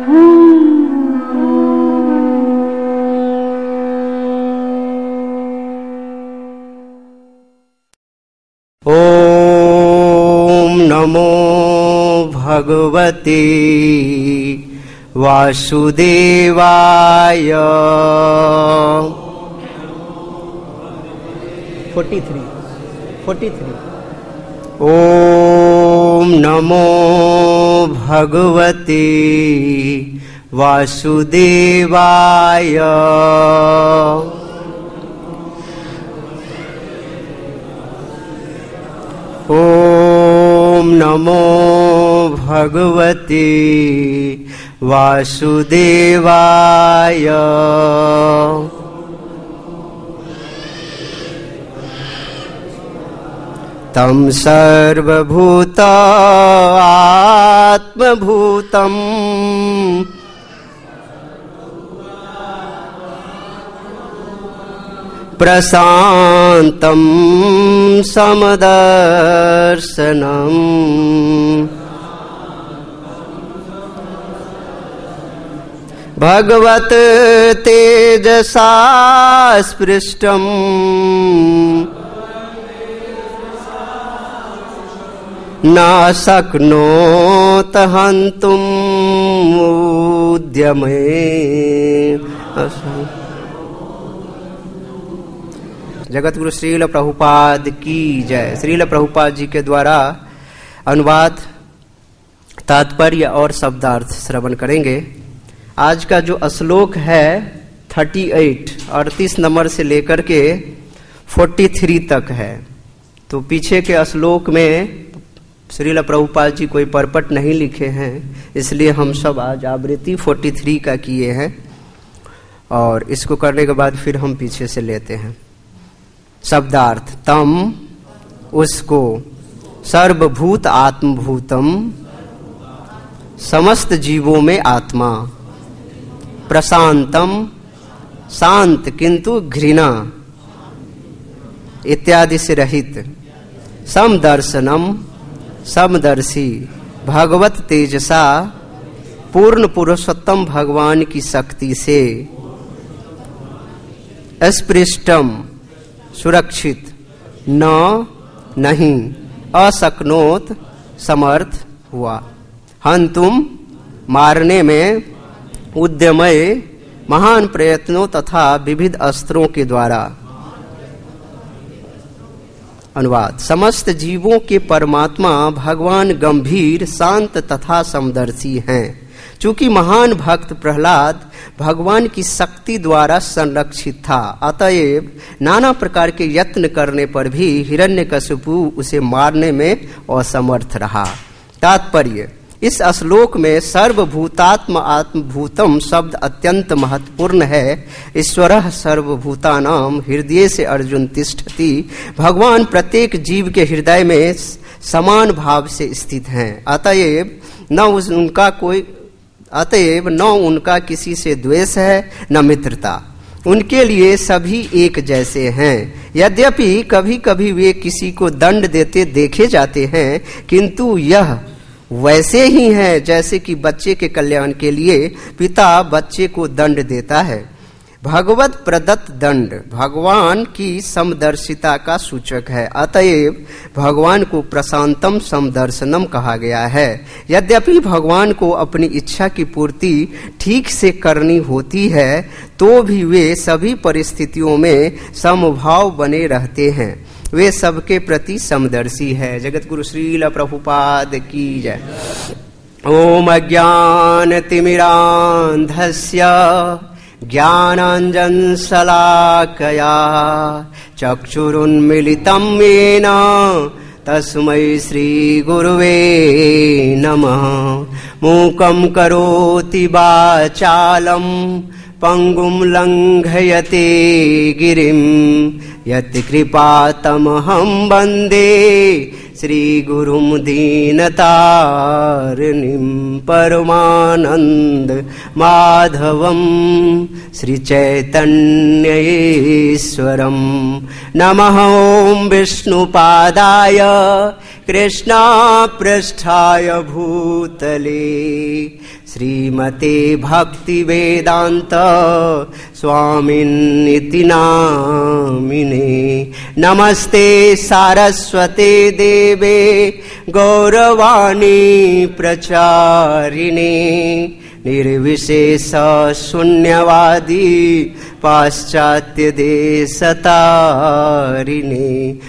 ओम नमो भगवते वासुदेवाय। 43 ओम नमो भगवते वासुदेवाय। ओम नमो भगवते वासुदेवाय। तं सर्वभूत आत्मभूतम् प्रशान्तं समदर्शनम् भगवत तेजसा स्पृष्टम् न शक्नोत हन्तुम् उद्यमे। जगत गुरु श्रील प्रभुपाद की जय। श्रील प्रभुपाद जी के द्वारा अनुवाद, तात्पर्य और शब्दार्थ श्रवण करेंगे। आज का जो श्लोक है 38 नंबर से लेकर के 43 तक है। तो पीछे के श्लोक में श्रील प्रभुपाद जी कोई परपट नहीं लिखे हैं, इसलिए हम सब आज आवृत्ति 43 का किए हैं और इसको करने के बाद फिर हम पीछे से लेते हैं। शब्दार्थ, तम उसको, सर्वभूत आत्मभूतम समस्त जीवों में आत्मा, प्रशांतम शांत किंतु घृणा इत्यादि से रहित, समदर्शनम समदर्शी, भगवत तेजसा पूर्ण पुरुषोत्तम भगवान की शक्ति से, स्पृष्टम सुरक्षित, न नहीं, अशक्नोत समर्थ हुआ, हंतुम मारने में, उद्यमय महान प्रयत्नों तथा विविध अस्त्रों के द्वारा। अनुवाद, समस्त जीवों के परमात्मा भगवान गंभीर, शांत तथा समदर्शी हैं। चूंकि महान भक्त प्रहलाद भगवान की शक्ति द्वारा संरक्षित था, अतएव नाना प्रकार के यत्न करने पर भी हिरण्यकशिपु उसे मारने में असमर्थ रहा। तात्पर्य, इस श्लोक में सर्वभूतात्म आत्मभूतम शब्द अत्यंत महत्वपूर्ण है। ईश्वरः सर्वभूतानां हृदय से अर्जुन तिष्ठति। भगवान प्रत्येक जीव के हृदय में समान भाव से स्थित हैं। अतएव न उनका किसी से द्वेष है न मित्रता। उनके लिए सभी एक जैसे हैं। यद्यपि कभी कभी वे किसी को दंड देते देखे जाते हैं, किंतु यह वैसे ही है जैसे कि बच्चे के कल्याण के लिए पिता बच्चे को दंड देता है। भगवत प्रदत्त दंड भगवान की समदर्शिता का सूचक है। अतएव भगवान को प्रशांतम समदर्शनम कहा गया है। यद्यपि भगवान को अपनी इच्छा की पूर्ति ठीक से करनी होती है, तो भी वे सभी परिस्थितियों में समभाव बने रहते हैं। वे सबके प्रति समदर्शी है। जगत गुरु श्रील प्रभुपाद की जय। ओम अज्ञानतिमिरान्धस्य ज्ञानाञ्जनशलाकया चक्षुरुन्मीलितं येन तस्मै श्रीगुरुवे नमः। मूकं करोति वाचालं पंगुं लंघयते गिरिं यत्कृपातमहं वन्दे श्रीगुरुं दीनतारिणीं परमानन्द माधवं श्रीचैतन्यईश्वरं। नमः ओं विष्णुपादाय कृष्णा पृष्ठाय भूतले श्रीमते भक्ति वेदांत स्वामिन्निति नामिने। नमस्ते सारस्वते देवे गौरवाणी प्रचारिणे निर्विशेष शून्यवादी पाश्चात्य देशतारिणे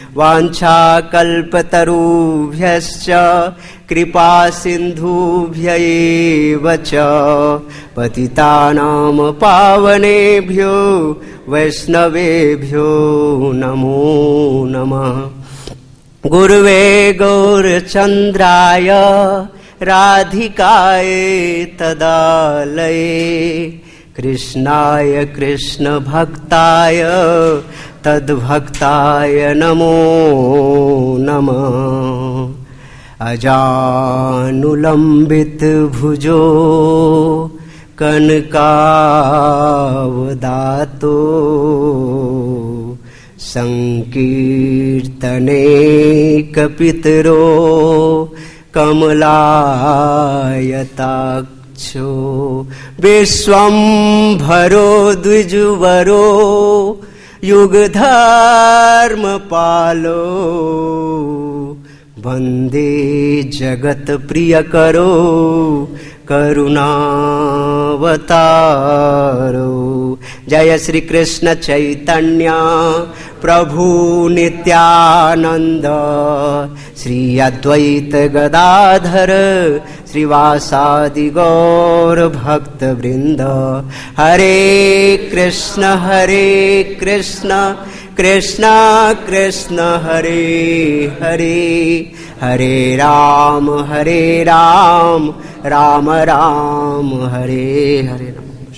वाञ्छाकल्पतरुभ्यश्च कृपा सिन्धुभ्य एव च पतितानां पावनेभ्यो वैष्णवेभ्यो नमो नमः। गुरुवे गौरचन्द्राय राधिकाय तदालये कृष्णाय कृष्ण भक्ताय तद्भक्ताय नमो नमः। अजानुलंबित भुजो कनकावदातो संकीर्तने कपितरो कमलायताक्षो विश्वम्भरो द्विजवरो युगधर्मपालो वन्दे जगत्प्रियकरो करुणावतारो। जय श्री कृष्ण चैतन्य प्रभु नित्यानंद श्री अद्वैत गदाधर श्रीवासादि गौर भक्त वृंद। हरे कृष्ण कृष्ण कृष्ण हरे हरे हरे राम राम राम हरे हरे।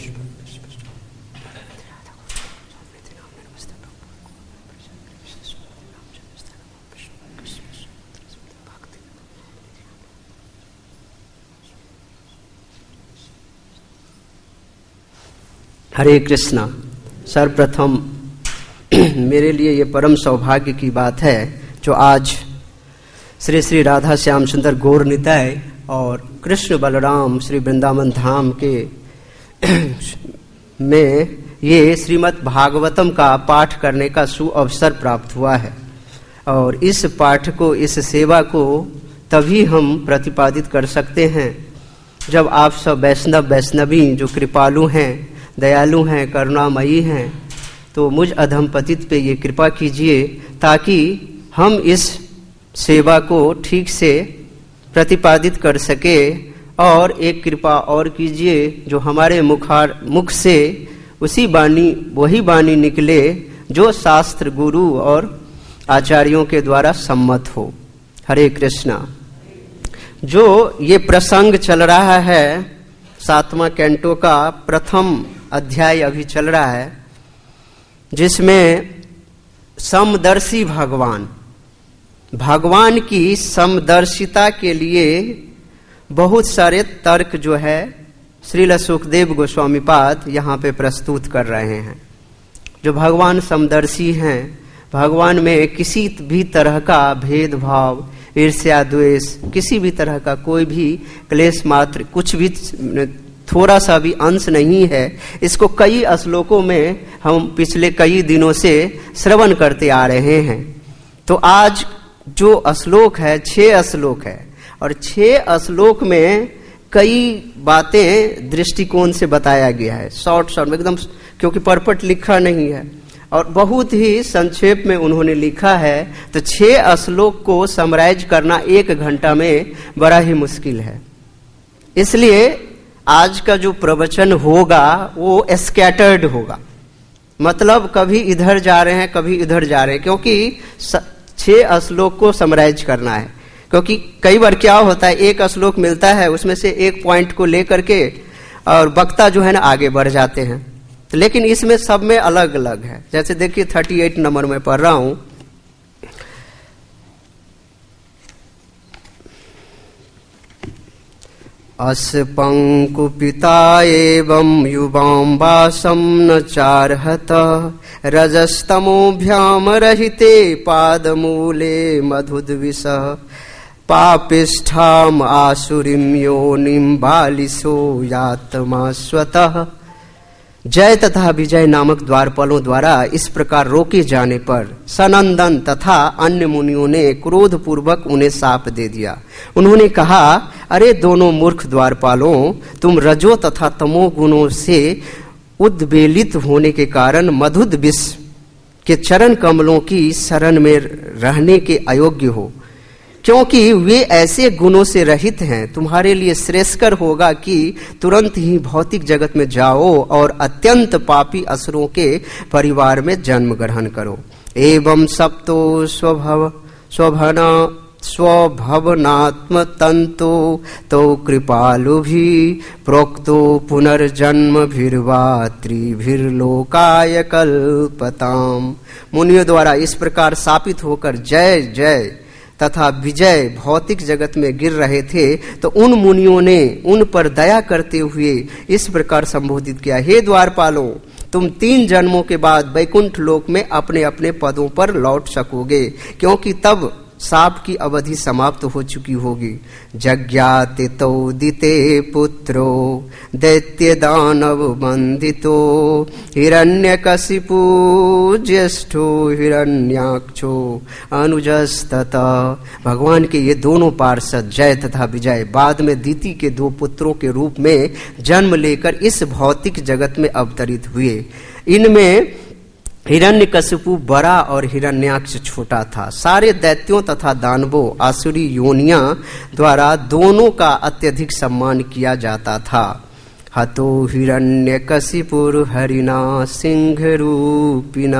हरे कृष्णा। सर्वप्रथम मेरे लिए ये परम सौभाग्य की बात है जो आज श्री श्री राधा श्याम सुंदर गौर निताय और कृष्ण बलराम श्री वृंदावन धाम के में ये श्रीमद् भागवतम का पाठ करने का सुअवसर प्राप्त हुआ है। और इस पाठ को, इस सेवा को तभी हम प्रतिपादित कर सकते हैं जब आप सब वैष्णवी जो कृपालु हैं, दयालु हैं, करुणामयी हैं, तो मुझ अधमपतित पे ये कृपा कीजिए ताकि हम इस सेवा को ठीक से प्रतिपादित कर सके। और एक कृपा और कीजिए जो हमारे मुख से वही वाणी निकले जो शास्त्र गुरु और आचार्यों के द्वारा सम्मत हो। हरे कृष्णा। जो ये प्रसंग चल रहा है 7वां कैंटो का प्रथम अध्याय अभी चल रहा है, जिसमें समदर्शी भगवान की समदर्शिता के लिए बहुत सारे तर्क जो है श्रील सुखदेव गोस्वामी पाद यहाँ पे प्रस्तुत कर रहे हैं। जो भगवान समदर्शी हैं, भगवान में किसी भी तरह का भेदभाव, ईर्ष्या, द्वेष, किसी भी तरह का कोई भी क्लेश मात्र, कुछ भी थोड़ा सा भी अंश नहीं है। इसको कई श्लोकों में हम पिछले कई दिनों से श्रवण करते आ रहे हैं। तो आज जो श्लोक है 6 श्लोक है और 6 श्लोक में कई बातें दृष्टिकोण से बताया गया है, शॉर्ट में एकदम, क्योंकि परपट लिखा नहीं है और बहुत ही संक्षेप में उन्होंने लिखा है। तो 6 श्लोक को समराइज करना 1 घंटा में बड़ा ही मुश्किल है। इसलिए आज का जो प्रवचन होगा वो स्कैटर्ड होगा, मतलब कभी इधर जा रहे हैं कभी इधर जा रहे हैं, क्योंकि 6 श्लोक को समराइज करना है। क्योंकि कई बार क्या होता है, एक श्लोक मिलता है उसमें से एक पॉइंट को लेकर के और वक्ता जो है ना आगे बढ़ जाते हैं। तो लेकिन इसमें सब में अलग अलग है। जैसे देखिए 38 नंबर में पढ़ रहा हूं। अस्पंकुपिता एवं युवां वासं न चार्हत रजस्तमोभ्याम रहिते पादमूले मधुद्विषः पापिष्ठाम आसुरीम योनिम बालिशो यात्मा स्वतः। जय तथा विजय नामक द्वारपालों द्वारा इस प्रकार रोके जाने पर सनंदन तथा अन्य मुनियों ने क्रोध पूर्वक उन्हें शाप दे दिया। उन्होंने कहा, अरे दोनों मूर्ख द्वारपालों, तुम रजो तथा तमो गुणों से उद्वेलित होने के कारण मधुद विष के चरण कमलों की शरण में रहने के अयोग्य हो, क्योंकि वे ऐसे गुणों से रहित हैं। तुम्हारे लिए श्रेयस्कर होगा कि तुरंत ही भौतिक जगत में जाओ और अत्यंत पापी असुरों के परिवार में जन्म ग्रहण करो। एवं सप्तो स्वभवनात्म तंतो तो कृपालु भी प्रोक्तो पुनर्जन्म भिर्वात्रिभिर्लोकाय कल्पताम। मुनियों द्वारा इस प्रकार शापित होकर जय जय तथा विजय भौतिक जगत में गिर रहे थे, तो उन मुनियों ने उन पर दया करते हुए इस प्रकार संबोधित किया, हे द्वारपालों, तुम 3 जन्मों के बाद वैकुंठ लोक में अपने अपने पदों पर लौट सकोगे, क्योंकि तब शाप की अवधि समाप्त हो चुकी होगी। जज्ञाते तौदिते पुत्रो दैत्य दानव बंदितो हिरण्यकशिपु ज्येष्ठो हिरण्याक्षो अनुजस्तता। भगवान के ये दोनों पार्षद जय तथा विजय बाद में दीति के 2 पुत्रों के रूप में जन्म लेकर इस भौतिक जगत में अवतरित हुए। इनमें हिरण्यकशिपु बड़ा और हिरण्याक्ष छोटा था। सारे दैत्यों तथा दानवों आसुरी योनियां द्वारा दोनों का अत्यधिक सम्मान किया जाता था। हतो हिरण्यकशिपुर हरिणा सिंह रूपिणा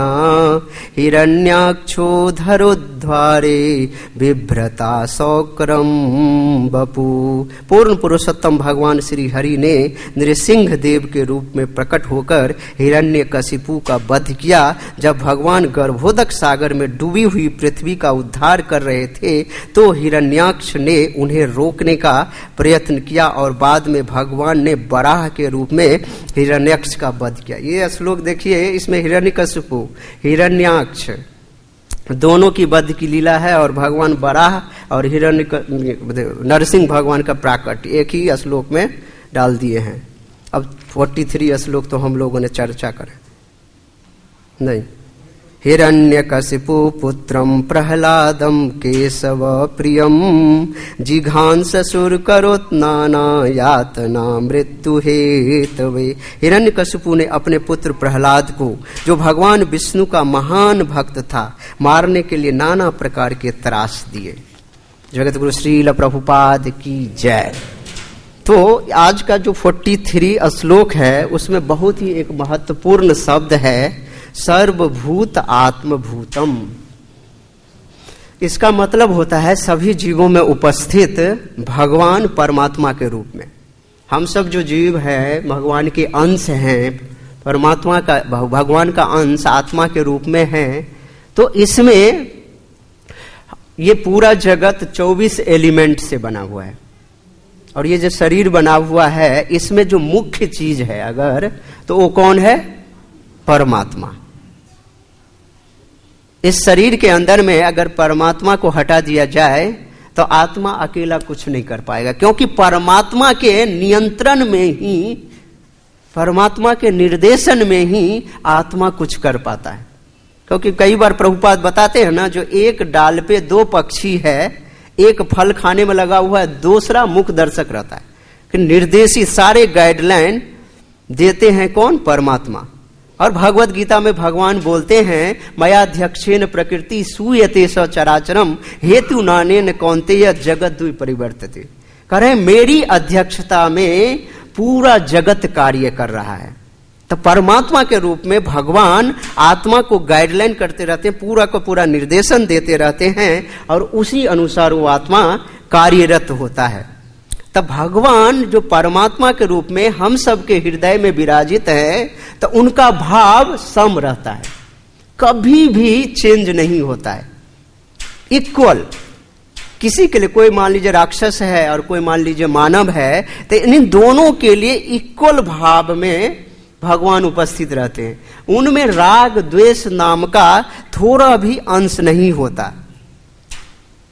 हिरण्याक्षो धरोद्वारे बिभ्रता सौक्रम बपू। पूर्ण पुरुषोत्तम भगवान श्री हरि ने नृसिंह देव के रूप में प्रकट होकर हिरण्यकशिपु का वध किया। जब भगवान गर्भोदक सागर में डूबी हुई पृथ्वी का उद्धार कर रहे थे, तो हिरण्याक्ष ने उन्हें रोकने का प्रयत्न किया और बाद में भगवान ने बराह के रूप में हिरण्याक्ष का वध किया। ये श्लोक देखिए, इसमें हिरण्यकशिपु हिरण्याक्ष दोनों की वध की लीला है और भगवान बराह और नरसिंह भगवान का प्राकट्य एक ही श्लोक में डाल दिए हैं। अब 43 श्लोक तो हम लोगों ने चर्चा करे नहीं। हिरण्यकशिपु पुत्रम प्रहलादम केशव प्रियम जिघांससुर करोत नाना यातना मृत्यु हेतवे। हिरण्यकशिपु ने अपने पुत्र प्रहलाद को, जो भगवान विष्णु का महान भक्त था, मारने के लिए नाना प्रकार के त्रास दिए। जगत गुरु श्रील प्रभुपाद की जय। तो आज का जो 43 श्लोक है उसमें बहुत ही एक महत्वपूर्ण शब्द है सर्वभूत आत्मभूतम। इसका मतलब होता है सभी जीवों में उपस्थित भगवान परमात्मा के रूप में। हम सब जो जीव हैं भगवान के अंश हैं, परमात्मा का भगवान का अंश आत्मा के रूप में है। तो इसमें ये पूरा जगत 24 एलिमेंट से बना हुआ है और ये जो शरीर बना हुआ है इसमें जो मुख्य चीज है अगर, तो वो कौन है? परमात्मा। इस शरीर के अंदर में अगर परमात्मा को हटा दिया जाए तो आत्मा अकेला कुछ नहीं कर पाएगा, क्योंकि परमात्मा के नियंत्रण में ही, परमात्मा के निर्देशन में ही आत्मा कुछ कर पाता है। क्योंकि कई बार प्रभुपाद बताते हैं ना, जो एक डाल पे 2 पक्षी है, एक फल खाने में लगा हुआ है, दूसरा मुख दर्शक रहता है, कि निर्देशित सारे गाइडलाइन देते हैं कौन? परमात्मा। और भगवत गीता में भगवान बोलते हैं, मयाध्यक्षेन प्रकृति सूयते स चराचरम हेतु नानेन कौन्तेय जगत परिवर्तते। कह रहे मेरी अध्यक्षता में पूरा जगत कार्य कर रहा है। तो परमात्मा के रूप में भगवान आत्मा को गाइडलाइन करते रहते हैं, पूरा को पूरा निर्देशन देते रहते हैं और उसी अनुसार वो आत्मा कार्यरत होता है। तब भगवान जो परमात्मा के रूप में हम सबके हृदय में विराजित है, तो उनका भाव सम रहता है, कभी भी चेंज नहीं होता है, इक्वल। किसी के लिए, कोई मान लीजिए राक्षस है और कोई मान लीजिए मानव है, तो इन दोनों के लिए इक्वल भाव में भगवान उपस्थित रहते हैं। उनमें राग द्वेष नाम का थोड़ा भी अंश नहीं होता।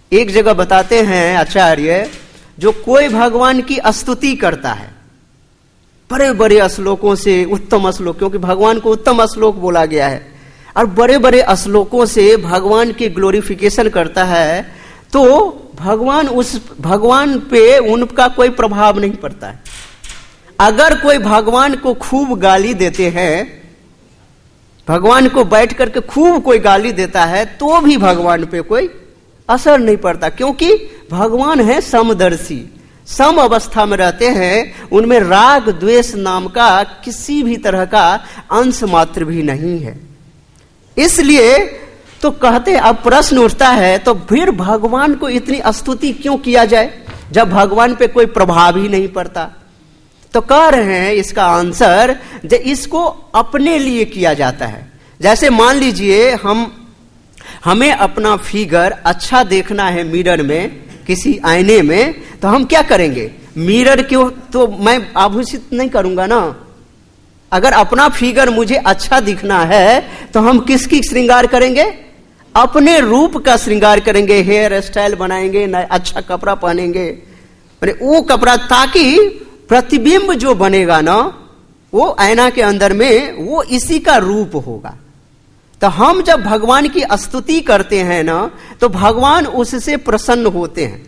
एक जगह बताते हैं आचार्य, जो कोई भगवान की स्तुति करता है बड़े बड़े श्लोकों से, उत्तम श्लोक, क्योंकि भगवान को उत्तम श्लोक बोला गया है, और बड़े बड़े श्लोकों से भगवान की ग्लोरिफिकेशन करता है, तो भगवान पे उनका कोई प्रभाव नहीं पड़ता है। अगर कोई भगवान को खूब गाली देते हैं, भगवान को बैठ करके खूब कोई गाली देता है, तो भी भगवान पे कोई असर नहीं पड़ता, क्योंकि भगवान है समदर्शी, सम अवस्था में रहते हैं, उनमें राग द्वेष नाम का किसी भी तरह का अंश मात्र भी नहीं है। इसलिए तो कहते हैं, अब प्रश्न उठता है, तो फिर भगवान को इतनी स्तुति क्यों किया जाए जब भगवान पे कोई प्रभाव ही नहीं पड़ता? तो कह रहे हैं इसका आंसर, जो इसको अपने लिए किया जाता है। जैसे मान लीजिए हमें अपना फिगर अच्छा देखना है मिरर में, किसी आईने में, तो हम क्या करेंगे? मिरर क्यों तो मैं आभूषित नहीं करूंगा ना। अगर अपना फिगर मुझे अच्छा दिखना है तो हम किसकी श्रृंगार करेंगे? अपने रूप का श्रृंगार करेंगे, हेयर स्टाइल बनाएंगे, अच्छा कपड़ा पहनेंगे, वो कपड़ा, ताकि प्रतिबिंब जो बनेगा ना वो आईना के अंदर में, वो इसी का रूप होगा। तो हम जब भगवान की स्तुति करते हैं ना, तो भगवान उससे प्रसन्न होते हैं।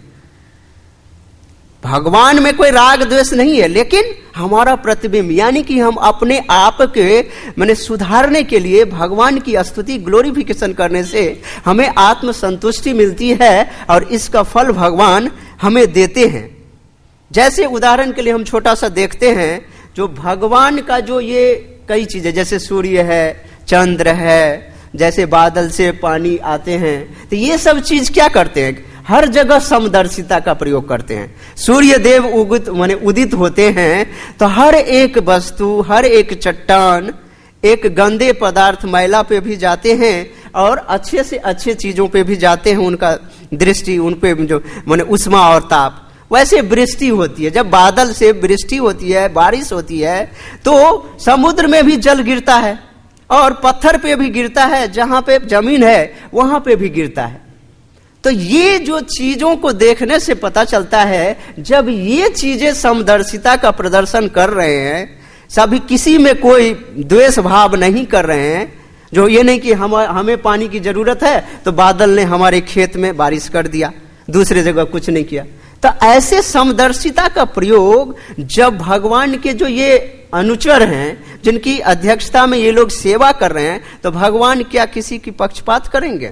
भगवान में कोई राग द्वेष नहीं है, लेकिन हमारा प्रतिबिंब, यानी कि हम अपने आप के सुधारने के लिए भगवान की स्तुति, ग्लोरिफिकेशन करने से हमें आत्म संतुष्टि मिलती है, और इसका फल भगवान हमें देते हैं। जैसे उदाहरण के लिए हम छोटा सा देखते हैं, जो भगवान का जो ये कई चीजें, जैसे सूर्य है, चंद्र है, जैसे बादल से पानी आते हैं, तो ये सब चीज क्या करते हैं? हर जगह समदर्शिता का प्रयोग करते हैं। सूर्य देव उदित होते हैं, तो हर एक वस्तु, हर एक चट्टान, एक गंदे पदार्थ मैला पे भी जाते हैं, और अच्छे से अच्छे चीजों पे भी जाते हैं, उनका दृष्टि उन पे जो उष्मा और ताप। वैसे वृष्टि होती है, जब बादल से वृष्टि होती है, बारिश होती है, तो समुद्र में भी जल गिरता है, और पत्थर पे भी गिरता है, जहां पे जमीन है वहां पे भी गिरता है। तो ये जो चीजों को देखने से पता चलता है, जब ये चीजें समदर्शिता का प्रदर्शन कर रहे हैं, सभी किसी में कोई द्वेष भाव नहीं कर रहे हैं, जो ये नहीं कि हमें पानी की जरूरत है तो बादल ने हमारे खेत में बारिश कर दिया, दूसरे जगह कुछ नहीं किया। तो ऐसे समदर्शिता का प्रयोग जब भगवान के जो ये अनुचर हैं, जिनकी अध्यक्षता में ये लोग सेवा कर रहे हैं, तो भगवान क्या किसी की पक्षपात करेंगे?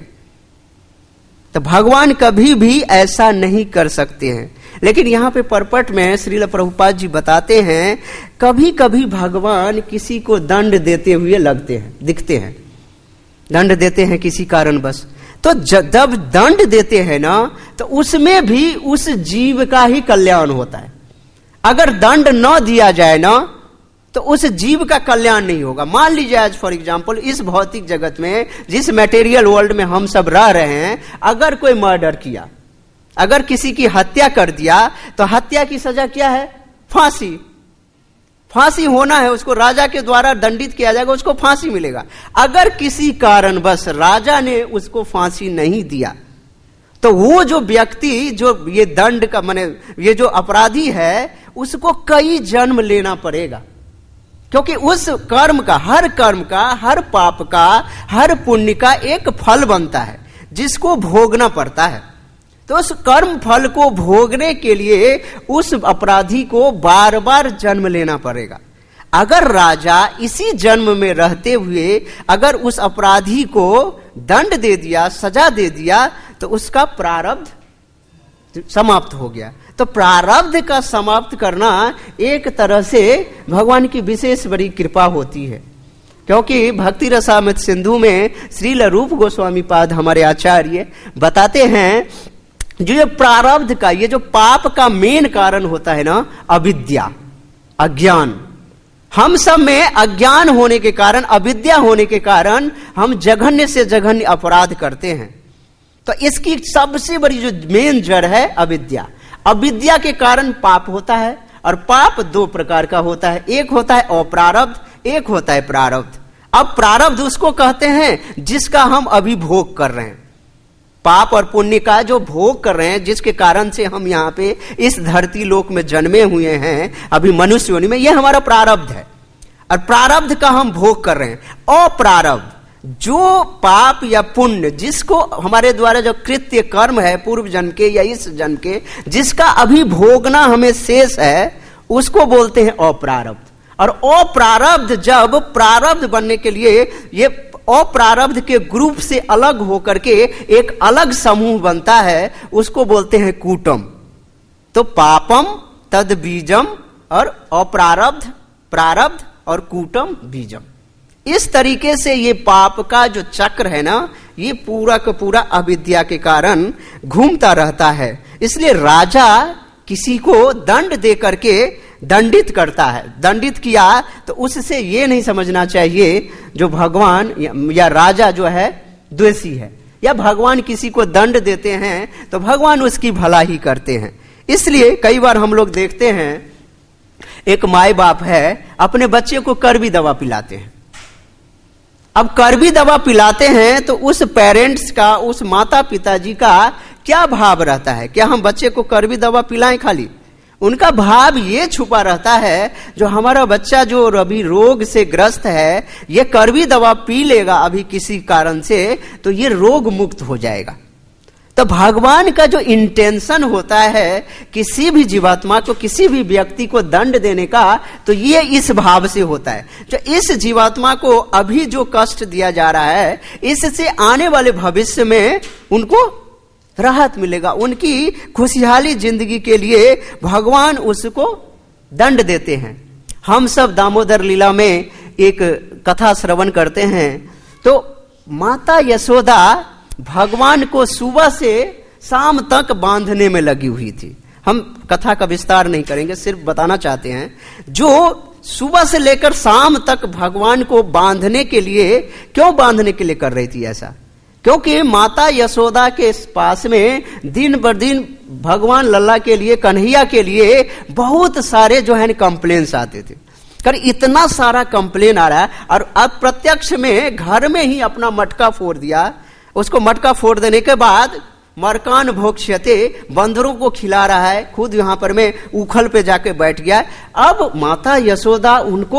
तो भगवान कभी भी ऐसा नहीं कर सकते हैं। लेकिन यहां पे परपट में श्रील प्रभुपाद जी बताते हैं, कभी कभी भगवान किसी को दंड देते हुए दिखते हैं, दंड देते हैं किसी कारणवश। तो जब दंड देते हैं ना, तो उसमें भी उस जीव का ही कल्याण होता है। अगर दंड न दिया जाए ना, तो उस जीव का कल्याण नहीं होगा। मान लीजिए आज फॉर एग्जांपल, इस भौतिक जगत में, जिस मटेरियल वर्ल्ड में हम सब रह रहे हैं, अगर कोई मर्डर किया, अगर किसी की हत्या कर दिया, तो हत्या की सजा क्या है? फांसी। फांसी होना है, उसको राजा के द्वारा दंडित किया जाएगा, उसको फांसी मिलेगा। अगर किसी कारणवश राजा ने उसको फांसी नहीं दिया, तो वो जो व्यक्ति, जो ये दंड का ये जो अपराधी है, उसको कई जन्म लेना पड़ेगा, क्योंकि उस कर्म का, हर पाप का, हर पुण्य का एक फल बनता है, जिसको भोगना पड़ता है। तो उस कर्म फल को भोगने के लिए उस अपराधी को बार बार जन्म लेना पड़ेगा। अगर राजा इसी जन्म में रहते हुए अगर उस अपराधी को दंड दे दिया, सजा दे दिया, तो उसका प्रारब्ध समाप्त हो गया। तो प्रारब्ध का समाप्त करना एक तरह से भगवान की विशेष बड़ी कृपा होती है, क्योंकि भक्ति रसामृत सिंधु में श्रील रूप गोस्वामी पाद हमारे आचार्य बताते हैं, जो ये प्रारब्ध का, ये जो पाप का मेन कारण होता है ना, अविद्या, अज्ञान। हम सब में अज्ञान होने के कारण, अविद्या होने के कारण हम जघन्य से जघन्य अपराध करते हैं। तो इसकी सबसे बड़ी जो मेन जड़ है अविद्या। अविद्या के कारण पाप होता है, और पाप दो प्रकार का होता है, एक होता है अप्रारब्ध, एक होता है प्रारब्ध। अब प्रारब्ध उसको कहते हैं जिसका हम अभी भोग कर रहे हैं। पाप और पुण्य का जो भोग कर रहे हैं, जिसके कारण से हम यहाँ पे इस धरती लोक में जन्मे हुए हैं अभी मनुष्य योनि में, यह हमारा प्रारब्ध है और प्रारब्ध का हम भोग कर रहे हैं। अप्रारब्ध जो पाप या पुण्य, जिसको हमारे द्वारा जो कृत्य कर्म है पूर्व जन्म के या इस जन्म के, जिसका अभी भोगना हमें शेष है, उसको बोलते हैं अप्रारब्ध। और अप्रारब्ध जब प्रारब्ध बनने के लिए ये अप्रारब्ध के ग्रुप से अलग होकर के एक अलग समूह बनता है, उसको बोलते हैं कूटम। तो पापम तद बीजम और अप्रारब्ध प्रारब्ध और कूटम बीजम। इस तरीके से ये पाप का जो चक्र है ना, ये पूरा का पूरा अविद्या के कारण घूमता रहता है। इसलिए राजा किसी को दंड दे करके दंडित करता है। दंडित किया तो उससे ये नहीं समझना चाहिए जो भगवान या राजा जो है द्वेषी है, या भगवान किसी को दंड देते हैं तो भगवान उसकी भला ही करते हैं। इसलिए कई बार हम लोग देखते हैं एक माए बाप है अपने बच्चे को कड़वी दवा पिलाते हैं। अब कड़वी दवा पिलाते हैं तो उस पेरेंट्स का, उस माता पिताजी का क्या भाव रहता है? क्या हम बच्चे को कड़वी दवा पिलाएं खाली? उनका भाव ये छुपा रहता है जो हमारा बच्चा जो अभी रोग से ग्रस्त है, ये कड़वी दवा पी लेगा अभी किसी कारण से तो ये रोग मुक्त हो जाएगा। तो भगवान का जो इंटेंशन होता है किसी भी जीवात्मा को, किसी भी व्यक्ति को दंड देने का, तो ये इस भाव से होता है जो इस जीवात्मा को अभी जो कष्ट दिया जा रहा है, इससे आने वाले भविष्य में उनको राहत मिलेगा, उनकी खुशहाली जिंदगी के लिए भगवान उसको दंड देते हैं। हम सब दामोदर लीला में एक कथा श्रवण करते हैं तो माता यशोदा भगवान को सुबह से शाम तक बांधने में लगी हुई थी। हम कथा का विस्तार नहीं करेंगे, सिर्फ बताना चाहते हैं जो सुबह से लेकर शाम तक भगवान को बांधने के लिए, क्यों बांधने के लिए कर रही थी ऐसा? क्योंकि माता यशोदा के पास में दिन बर दिन भगवान लल्ला के लिए, कन्हैया के लिए बहुत सारे जो है कंप्लेन्स आते थे। कर इतना सारा कंप्लेन आ रहा है और अब प्रत्यक्ष में घर में ही अपना मटका फोड़ दिया। उसको मटका फोड़ देने के बाद मरकान भोक्ष्यते, बंदरों को खिला रहा है, खुद यहां पर में उखल पे जाके बैठ गया। अब माता यशोदा उनको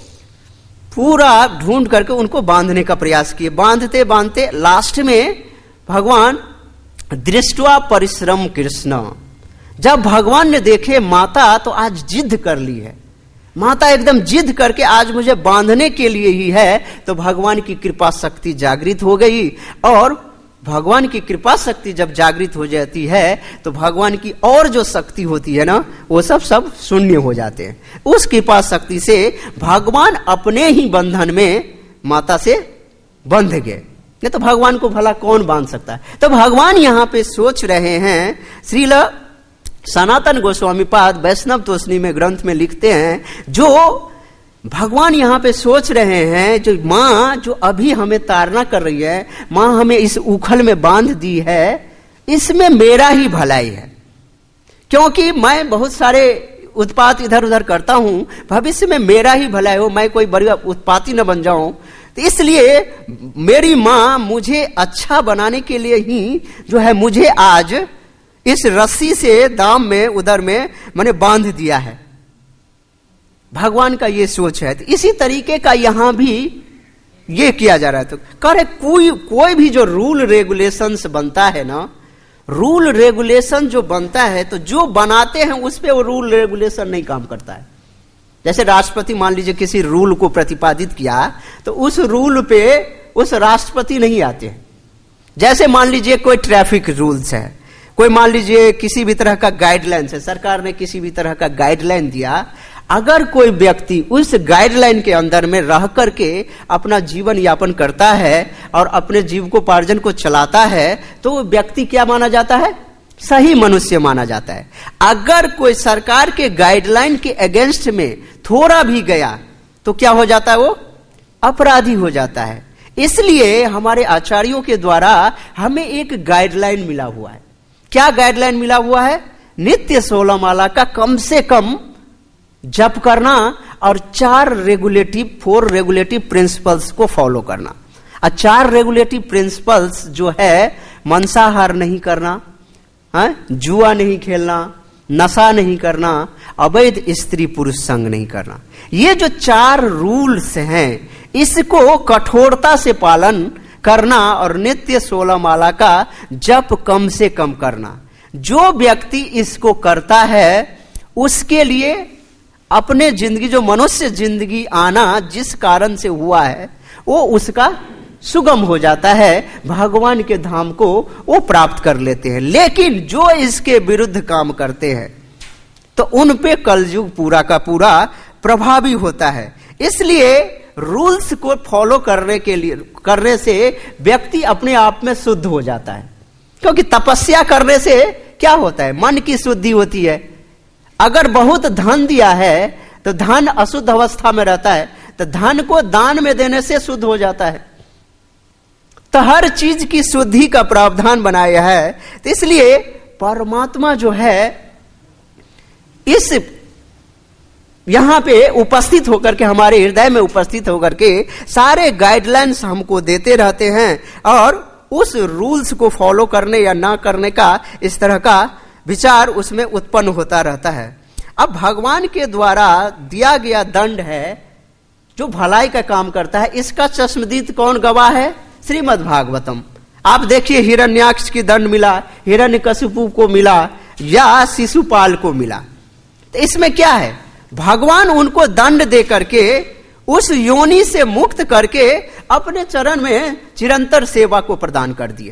पूरा ढूंढ करके उनको बांधने का प्रयास किए। बांधते बांधते लास्ट में भगवान दृष्टवा परिश्रम कृष्ण, जब भगवान ने देखे माता तो आज जिद कर ली है, माता एकदम जिद करके आज मुझे बांधने के लिए ही है, तो भगवान की कृपा शक्ति जागृत हो गई। और भगवान की कृपा शक्ति जब जागृत हो जाती है तो भगवान की और जो शक्ति होती है ना, वो सब शून्य हो जाते हैं। उस कृपा शक्ति से भगवान अपने ही बंधन में माता से बंध गए, नहीं तो भगवान को भला कौन बांध सकता है? तो भगवान यहां पे सोच रहे हैं, श्रील सनातन गोस्वामी पाद वैष्णव तोषणी में ग्रंथ में लिखते हैं, जो भगवान यहां पे सोच रहे हैं, जो माँ जो अभी हमें ताड़ना कर रही है, माँ हमें इस उखल में बांध दी है, इसमें मेरा ही भलाई है। क्योंकि मैं बहुत सारे उत्पात इधर उधर करता हूं, भविष्य में मेरा ही भलाई हो, मैं कोई बड़ी उत्पाती न बन जाऊं। तो इसलिए मेरी माँ मुझे अच्छा बनाने के लिए ही जो है मुझे आज इस रस्सी से दाम में उधर में मैंने बांध दिया है। भगवान का ये सोच है। तो इसी तरीके का यहां भी ये किया जा रहा है। तो करे कोई भी जो रूल रेगुलेशंस बनता है ना, रूल रेगुलेशन जो बनता है तो जो बनाते हैं उस पे वो रूल रेगुलेशन नहीं काम करता है। जैसे राष्ट्रपति मान लीजिए किसी रूल को प्रतिपादित किया तो उस रूल पे उस राष्ट्रपति नहीं आते हैं। जैसे मान लीजिए कोई ट्रैफिक रूल्स है, कोई मान लीजिए किसी भी तरह का गाइडलाइंस है, सरकार ने किसी भी तरह का गाइडलाइन दिया, अगर कोई व्यक्ति उस गाइडलाइन के अंदर में रह करके अपना जीवन यापन करता है और अपने जीविकोपार्जन को चलाता है तो वो व्यक्ति क्या माना जाता है? सही मनुष्य माना जाता है। अगर कोई सरकार के गाइडलाइन के अगेंस्ट में थोड़ा भी गया तो क्या हो जाता है? वो अपराधी हो जाता है। इसलिए हमारे आचार्यों के द्वारा हमें एक गाइडलाइन मिला हुआ है। क्या गाइडलाइन मिला हुआ है? नित्य 16 माला का कम से कम जप करना और 4 रेगुलेटिव प्रिंसिपल्स को फॉलो करना। और 4 रेगुलेटिव प्रिंसिपल्स जो है मांसाहार नहीं करना, जुआ नहीं खेलना, नशा नहीं करना, अवैध स्त्री पुरुष संग नहीं करना। ये जो 4 रूल्स हैं, इसको कठोरता से पालन करना और नित्य 16 माला का जप कम से कम करना। जो व्यक्ति इसको करता है उसके लिए अपने जिंदगी, जो मनुष्य जिंदगी आना जिस कारण से हुआ है, वो उसका सुगम हो जाता है, भगवान के धाम को वो प्राप्त कर लेते हैं। लेकिन जो इसके विरुद्ध काम करते हैं तो उन पे कलयुग पूरा का पूरा प्रभावी होता है। इसलिए रूल्स को फॉलो करने से व्यक्ति अपने आप में शुद्ध हो जाता है। क्योंकि तपस्या करने से क्या होता है? मन की शुद्धि होती है। अगर बहुत धन दिया है तो धन अशुद्ध अवस्था में रहता है, तो धन को दान में देने से शुद्ध हो जाता है। तो हर चीज की शुद्धि का प्रावधान बनाया है। तो इसलिए परमात्मा जो है इस यहां पे उपस्थित होकर के, हमारे हृदय में उपस्थित होकर के सारे गाइडलाइंस हमको देते रहते हैं, और उस रूल्स को फॉलो करने या ना करने का इस तरह का विचार उसमें उत्पन्न होता रहता है। अब भगवान के द्वारा दिया गया दंड है जो भलाई का काम करता है, इसका चश्मदीद कौन गवाह है? श्रीमद् भागवतम। आप देखिए, हिरण्याक्ष की दंड मिला, हिरण्यकशिपु को मिला या शिशुपाल को मिला। तो इसमें क्या है? भगवान उनको दंड दे करके उस योनि से मुक्त करके अपने चरण में चिरंतर सेवा को प्रदान कर दिए।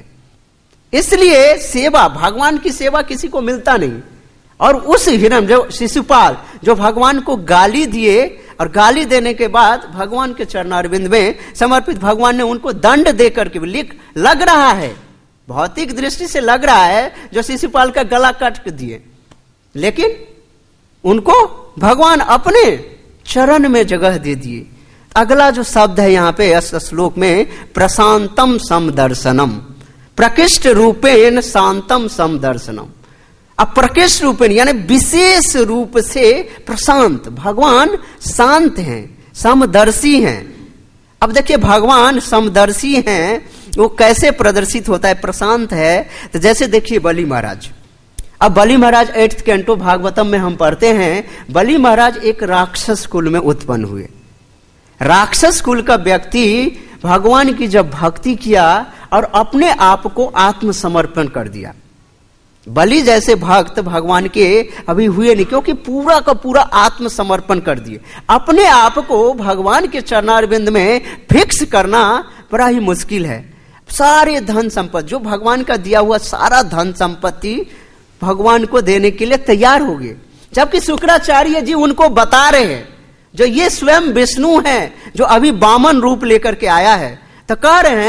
इसलिए सेवा, भगवान की सेवा किसी को मिलता नहीं। और उस हिरण जो शिशुपाल जो भगवान को गाली दिए, और गाली देने के बाद भगवान के चरणारविंद में समर्पित, भगवान ने उनको दंड दे करके लग रहा है, भौतिक दृष्टि से लग रहा है जो शिशुपाल का गला काट दिए, लेकिन उनको भगवान अपने चरण में जगह दे दिए। अगला जो शब्द है यहां पे इस श्लोक में, प्रशांतम समदर्शनम, प्रकृष्ट रूपेण शांतम समदर्शनम। अब प्रकृष्ट रूपेण यानी विशेष रूप से प्रशांत, भगवान शांत हैं, समदर्शी हैं। अब देखिए, भगवान समदर्शी हैं, वो कैसे प्रदर्शित होता है? प्रशांत है। तो जैसे देखिए बलि महाराज, अब बलि महाराज 8th कैंटो भागवतम में हम पढ़ते हैं, बलि महाराज एक राक्षस कुल में उत्पन्न हुए। राक्षस कुल का व्यक्ति भगवान की जब भक्ति किया और अपने आप को आत्मसमर्पण कर दिया। बलि जैसे भक्त भगवान के अभी हुए नहीं, क्योंकि पूरा का पूरा आत्मसमर्पण कर दिए। अपने आप को भगवान के चरणारविंद में फिक्स करना बड़ा ही मुश्किल है। सारे धन संपत्ति, जो भगवान का दिया हुआ सारा धन संपत्ति भगवान को देने के लिए तैयार हो गए। जबकि शुक्राचार्य जी उनको बता रहे हैं, जो ये स्वयं विष्णु है जो अभी वामन रूप लेकर के आया है, तो कह रहे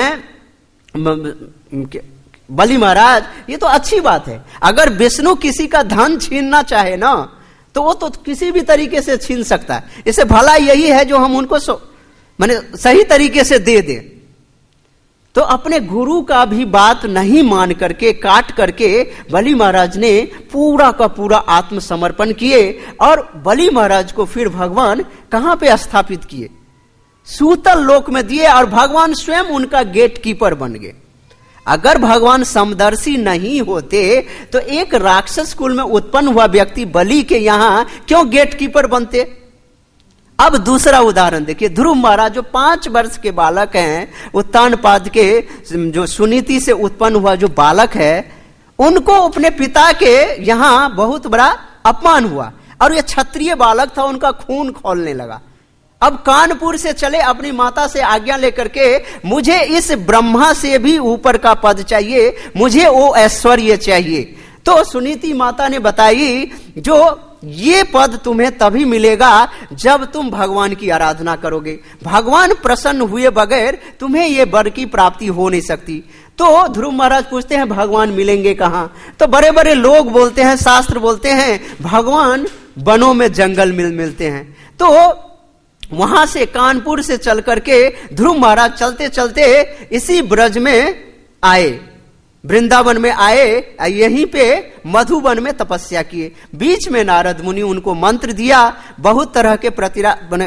हैं बलि महाराज ये तो अच्छी बात है, अगर विष्णु किसी का धन छीनना चाहे ना तो वो तो किसी भी तरीके से छीन सकता है। इससे भला यही है जो हम उनको माने सही तरीके से दे दे। तो अपने गुरु का भी बात नहीं मान करके, काट करके बलि महाराज ने पूरा का पूरा आत्मसमर्पण किए, और बलि महाराज को फिर भगवान कहां पे स्थापित किए? सूतल लोक में दिए, और भगवान स्वयं उनका गेट कीपर बन गए। अगर भगवान समदर्शी नहीं होते तो एक राक्षस कुल में उत्पन्न हुआ व्यक्ति बलि के यहां क्यों गेट कीपर बनते? अब दूसरा उदाहरण देखिए, ध्रुव महाराज जो 5 वर्ष के बालक हैं, उत्तानपाद के जो सुनीति से उत्पन्न हुआ जो बालक है, उनको अपने पिता के यहां बहुत बड़ा अपमान हुआ, और ये क्षत्रिय बालक था, उनका खून खौलने लगा। अब कानपुर से चले अपनी माता से आज्ञा लेकर के, मुझे इस ब्रह्मा से भी ऊपर का पद चाहिए, मुझे वो ऐश्वर्य चाहिए। तो सुनीति माता ने बताई, जो ये पद तुम्हें तभी मिलेगा जब तुम भगवान की आराधना करोगे। भगवान प्रसन्न हुए बगैर तुम्हें ये वर की प्राप्ति हो नहीं सकती। तो ध्रुव महाराज पूछते हैं भगवान मिलेंगे कहां? तो बड़े बड़े लोग बोलते हैं, शास्त्र बोलते हैं भगवान वनों में जंगल मिलते हैं। तो वहां से कानपुर से चल करके ध्रुव महाराज चलते चलते इसी ब्रज में आए, वृंदावन में आए, यहीं पे मधुवन में तपस्या किए। बीच में नारद मुनि उनको मंत्र दिया, बहुत तरह के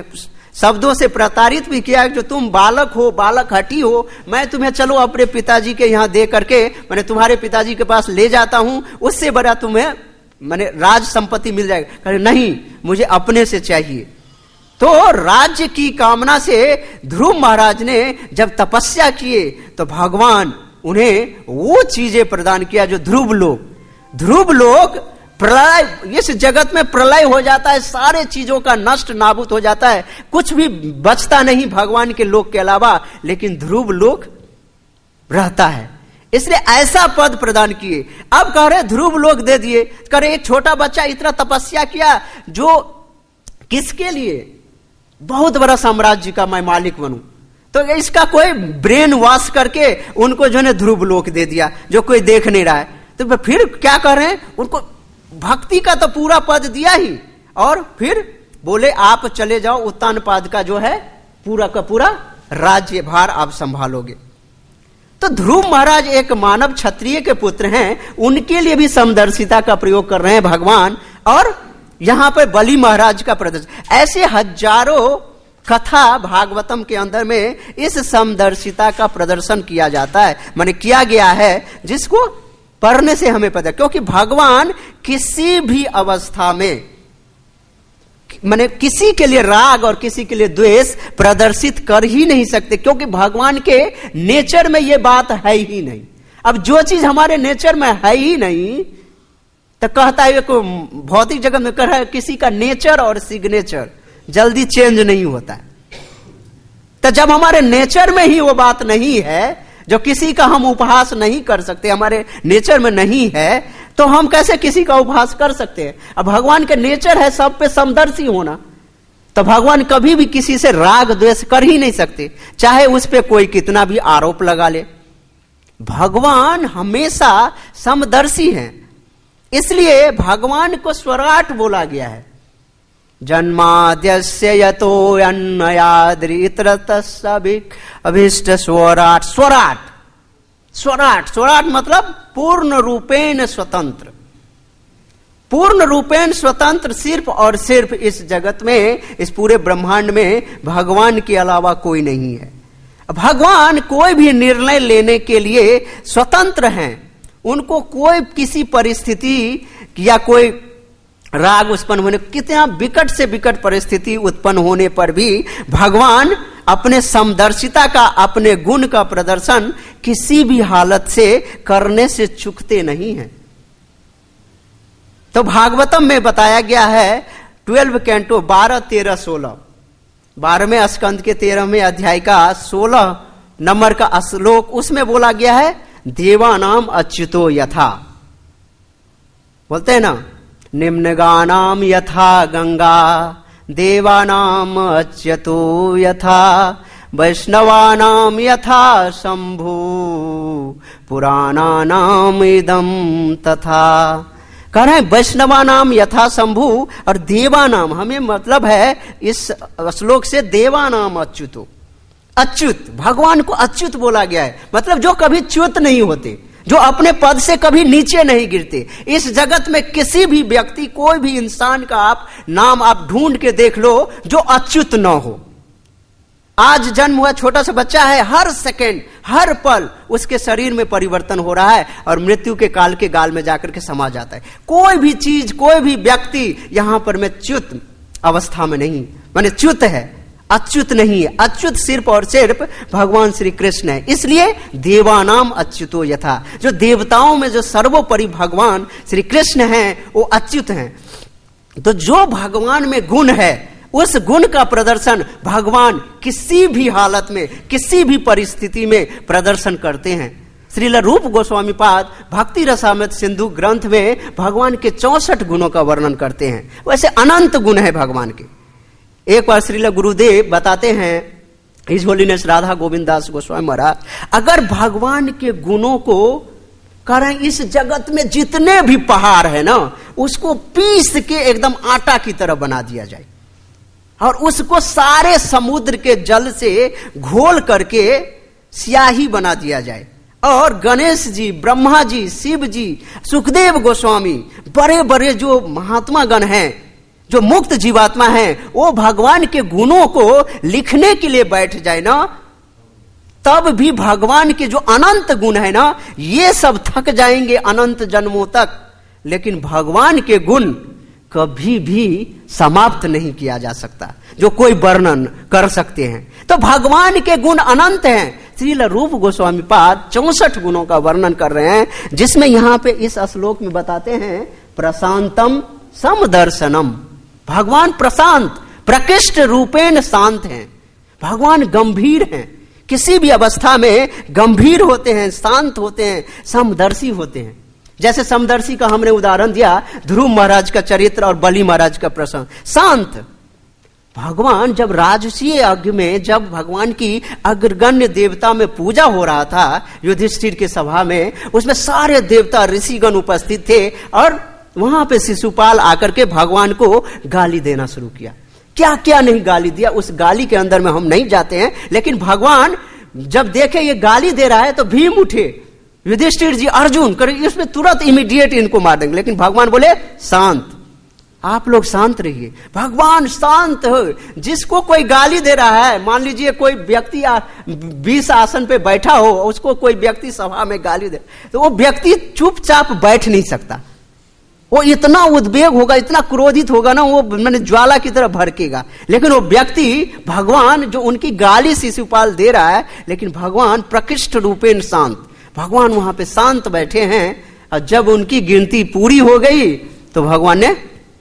शब्दों से प्रताड़ित भी किया जो तुम बालक हो, बालक हठी हो, मैं तुम्हें चलो अपने पिताजी के यहाँ दे करके मैंने तुम्हारे पिताजी के पास ले जाता हूं, उससे बड़ा तुम्हें मैंने राज संपत्ति मिल जाएगा। कहे नहीं, मुझे अपने से चाहिए। तो राज्य की कामना से ध्रुव महाराज ने जब तपस्या किए तो भगवान उन्हें वो चीजें प्रदान किया जो ध्रुव लोग प्रलय, इस जगत में प्रलय हो जाता है, सारे चीजों का नष्ट नाबूद हो जाता है, कुछ भी बचता नहीं भगवान के लोक के अलावा, लेकिन ध्रुव लोक रहता है। इसलिए ऐसा पद प्रदान किए। अब कह रहे ध्रुव लोक दे दिए। कह रहे एक छोटा बच्चा इतना तपस्या किया जो किसके लिए, बहुत बड़ा साम्राज्य का मैं मालिक बनूं, तो इसका कोई ब्रेन वॉश करके उनको जो है ध्रुव लोक दे दिया जो कोई देख नहीं रहा है। तो फिर क्या कर रहे हैं, उनको भक्ति का तो पूरा पद दिया ही, और फिर बोले आप चले जाओ, उत्तानपाद का जो है पूरा का पूरा राज्य भार आप संभालोगे। तो ध्रुव महाराज एक मानव क्षत्रिय के पुत्र हैं, उनके लिए भी समदर्शिता का प्रयोग कर रहे हैं भगवान, और यहां पर बलि महाराज का प्रदर्शन। ऐसे हजारों कथा भागवतम के अंदर में इस समदर्शिता का प्रदर्शन किया जाता है, माने किया गया है, जिसको पढ़ने से हमें पता है। क्योंकि भगवान किसी भी अवस्था में माने किसी के लिए राग और किसी के लिए द्वेष प्रदर्शित कर ही नहीं सकते, क्योंकि भगवान के नेचर में यह बात है ही नहीं। अब जो चीज हमारे नेचर में है ही नहीं, तो कहता है भौतिक जगत में कह किसी का नेचर और सिग्नेचर जल्दी चेंज नहीं होता है। तो जब हमारे नेचर में ही वो बात नहीं है, जो किसी का हम उपहास नहीं कर सकते, हमारे नेचर में नहीं है, तो हम कैसे किसी का उपहास कर सकते हैं। अब भगवान के नेचर है सब पे समदर्शी होना, तो भगवान कभी भी किसी से राग द्वेष कर ही नहीं सकते, चाहे उस पे कोई कितना भी आरोप लगा ले। भगवान हमेशा समदर्शी हैं, इसलिए भगवान को स्वराट बोला गया है। जन्माद्यस्य यतोऽन्वयाद्रितरतस्सभिक अभीष्ट स्वराट। स्वराट मतलब पूर्ण रूपेण स्वतंत्र, पूर्ण रूपेण स्वतंत्र, सिर्फ और सिर्फ इस जगत में, इस पूरे ब्रह्मांड में भगवान के अलावा कोई नहीं है। भगवान कोई भी निर्णय लेने के लिए स्वतंत्र हैं, उनको कोई किसी परिस्थिति या कोई राग उत्पन्न होने, कितना विकट से विकट परिस्थिति उत्पन्न होने पर भी भगवान अपने समदर्शिता का, अपने गुण का प्रदर्शन किसी भी हालत से करने से चूकते नहीं हैं। तो भागवतम में बताया गया है 12 कैंटो 12, 13, 16, 12वें स्कंद के 13वें अध्याय का 16 नंबर का श्लोक, उसमें बोला गया है देवानाम अच्युतो यथा, बोलते हैं ना, निम्नगानाम यथा गंगा देवानाम अच्युतो यथा, वैष्णवानाम यथा शंभु पुराणानाम इदम तथा। कह रहे हैं वैष्णवानाम यथा शंभु और देवानाम, हमें मतलब है इस श्लोक से देवानाम अच्युतो, अच्युत, भगवान को अच्युत बोला गया है, मतलब जो कभी च्युत नहीं होते, जो अपने पद से कभी नीचे नहीं गिरते। इस जगत में किसी भी व्यक्ति, कोई भी इंसान का आप नाम आप ढूंढ के देख लो जो अच्युत न हो। आज जन्म हुआ छोटा सा बच्चा है, हर सेकंड हर पल उसके शरीर में परिवर्तन हो रहा है और मृत्यु के काल के गाल में जाकर के समा जाता है। कोई भी चीज, कोई भी व्यक्ति यहां पर में च्युत अवस्था में नहीं, माने च्युत है, अच्युत नहीं है। अच्युत सिर्फ और सिर्फ भगवान श्री कृष्ण है। इसलिए देवानाम अच्युतो यथा, जो देवताओं में जो सर्वोपरि भगवान श्री कृष्ण हैं वो अच्युत हैं। तो जो भगवान में गुण है, उस गुण का प्रदर्शन भगवान किसी भी हालत में, किसी भी परिस्थिति में प्रदर्शन करते हैं। श्रील रूप गोस्वामी पाद भक्ति रसामृत सिंधु ग्रंथ में भगवान के 64 गुणों का वर्णन करते हैं। वैसे अनंत गुण है भगवान के। एक बार श्रील गुरुदेव बताते हैं, हिज होलीनेस राधा गोविंद दास गोस्वामी महाराज, अगर भगवान के गुणों को करें, इस जगत में जितने भी पहाड़ है ना, उसको पीस के एकदम आटा की तरह बना दिया जाए और उसको सारे समुद्र के जल से घोल करके स्याही बना दिया जाए, और गणेश जी, ब्रह्मा जी, शिव जी, सुखदेव गोस्वामी, बड़े बड़े जो महात्मा गण हैं, जो मुक्त जीवात्मा है, वो भगवान के गुणों को लिखने के लिए बैठ जाए ना, तब भी भगवान के जो अनंत गुण है ना, ये सब थक जाएंगे अनंत जन्मों तक, लेकिन भगवान के गुण कभी भी समाप्त नहीं किया जा सकता, जो कोई वर्णन कर सकते हैं। तो भगवान के गुण अनंत हैं। श्रील रूप गोस्वामी पाद 64 गुणों का वर्णन कर रहे हैं, जिसमें यहां पे इस श्लोक में बताते हैं प्रशांतम समदर्शनम। भगवान प्रशांत, प्रकृष्ट रूपेण शांत हैं। भगवान गंभीर हैं, किसी भी अवस्था में गंभीर होते हैं, शांत होते हैं, समदर्शी होते हैं। जैसे समदर्शी का हमने उदाहरण दिया, ध्रुव महाराज का चरित्र और बलि महाराज का प्रसंग। शांत भगवान जब राजसीय यज्ञ में, जब भगवान की अग्रगण्य देवता में पूजा हो रहा था युधिष्ठिर के सभा में, उसमें सारे देवता ऋषिगण उपस्थित थे और वहां पे शिशुपाल आकर के भगवान को गाली देना शुरू किया। क्या क्या नहीं गाली दिया, उस गाली के अंदर में हम नहीं जाते हैं, लेकिन भगवान जब देखे ये गाली दे रहा है तो भीम उठे, युधिष्ठिर जी, अर्जुन करे, इसमें तुरंत इमीडिएट इनको मार देंगे। लेकिन भगवान बोले शांत, आप लोग शांत रहिए। भगवान शांत हो। जिसको कोई गाली दे रहा है, मान लीजिए कोई व्यक्ति 20 आसन पे बैठा हो, उसको कोई व्यक्ति सभा में गाली दे, तो वो व्यक्ति चुपचाप बैठ नहीं सकता। वो इतना उद्वेग होगा, इतना क्रोधित होगा ना, वो मैंने ज्वाला की तरह भड़केगा। लेकिन वो व्यक्ति, भगवान जो उनकी गाली शिशुपाल दे रहा है, लेकिन भगवान प्रकृष्ट रूपेण शांत, भगवान वहां पे शांत बैठे हैं। और जब उनकी गिनती पूरी हो गई तो भगवान ने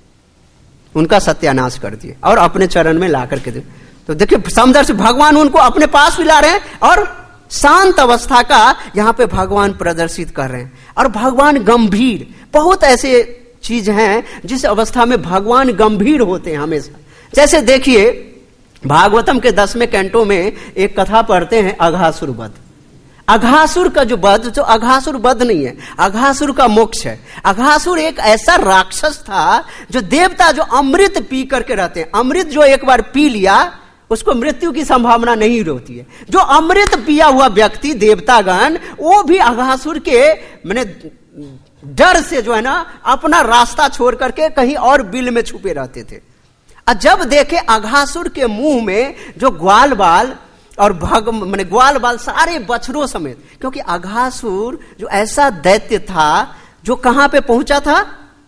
उनका सत्यानाश कर दिया और अपने चरण में ला करके दे। तो देखिए समदर्शी भगवान उनको अपने पास भी ला रहे हैं और शांत अवस्था का यहां पे भगवान प्रदर्शित कर रहे हैं। और भगवान गंभीर, बहुत ऐसे चीज हैं जिस अवस्था में भगवान गंभीर होते हैं हमेशा। जैसे देखिए भागवतम के 10वें कैंटो में एक कथा पढ़ते हैं, अघासुर वध। अघासुर का जो वध, जो अघासुर वध नहीं है, अघासुर का मोक्ष है। अघासुर एक ऐसा राक्षस था जो देवता, जो अमृत पी करके रहते हैं। अमृत जो एक बार पी लिया उसको मृत्यु की संभावना नहीं होती है। जो अमृत पिया हुआ व्यक्ति, देवतागण, वो भी अघासुर के मैंने डर से जो है ना अपना रास्ता छोड़ करके कहीं और बिल में छुपे रहते थे। और जब देखे अघासुर के मुंह में जो ग्वाल बाल और मैंने ग्वाल बाल सारे बछड़ों समेत, क्योंकि अघासुर जो ऐसा दैत्य था जो कहां पे पहुंचा था,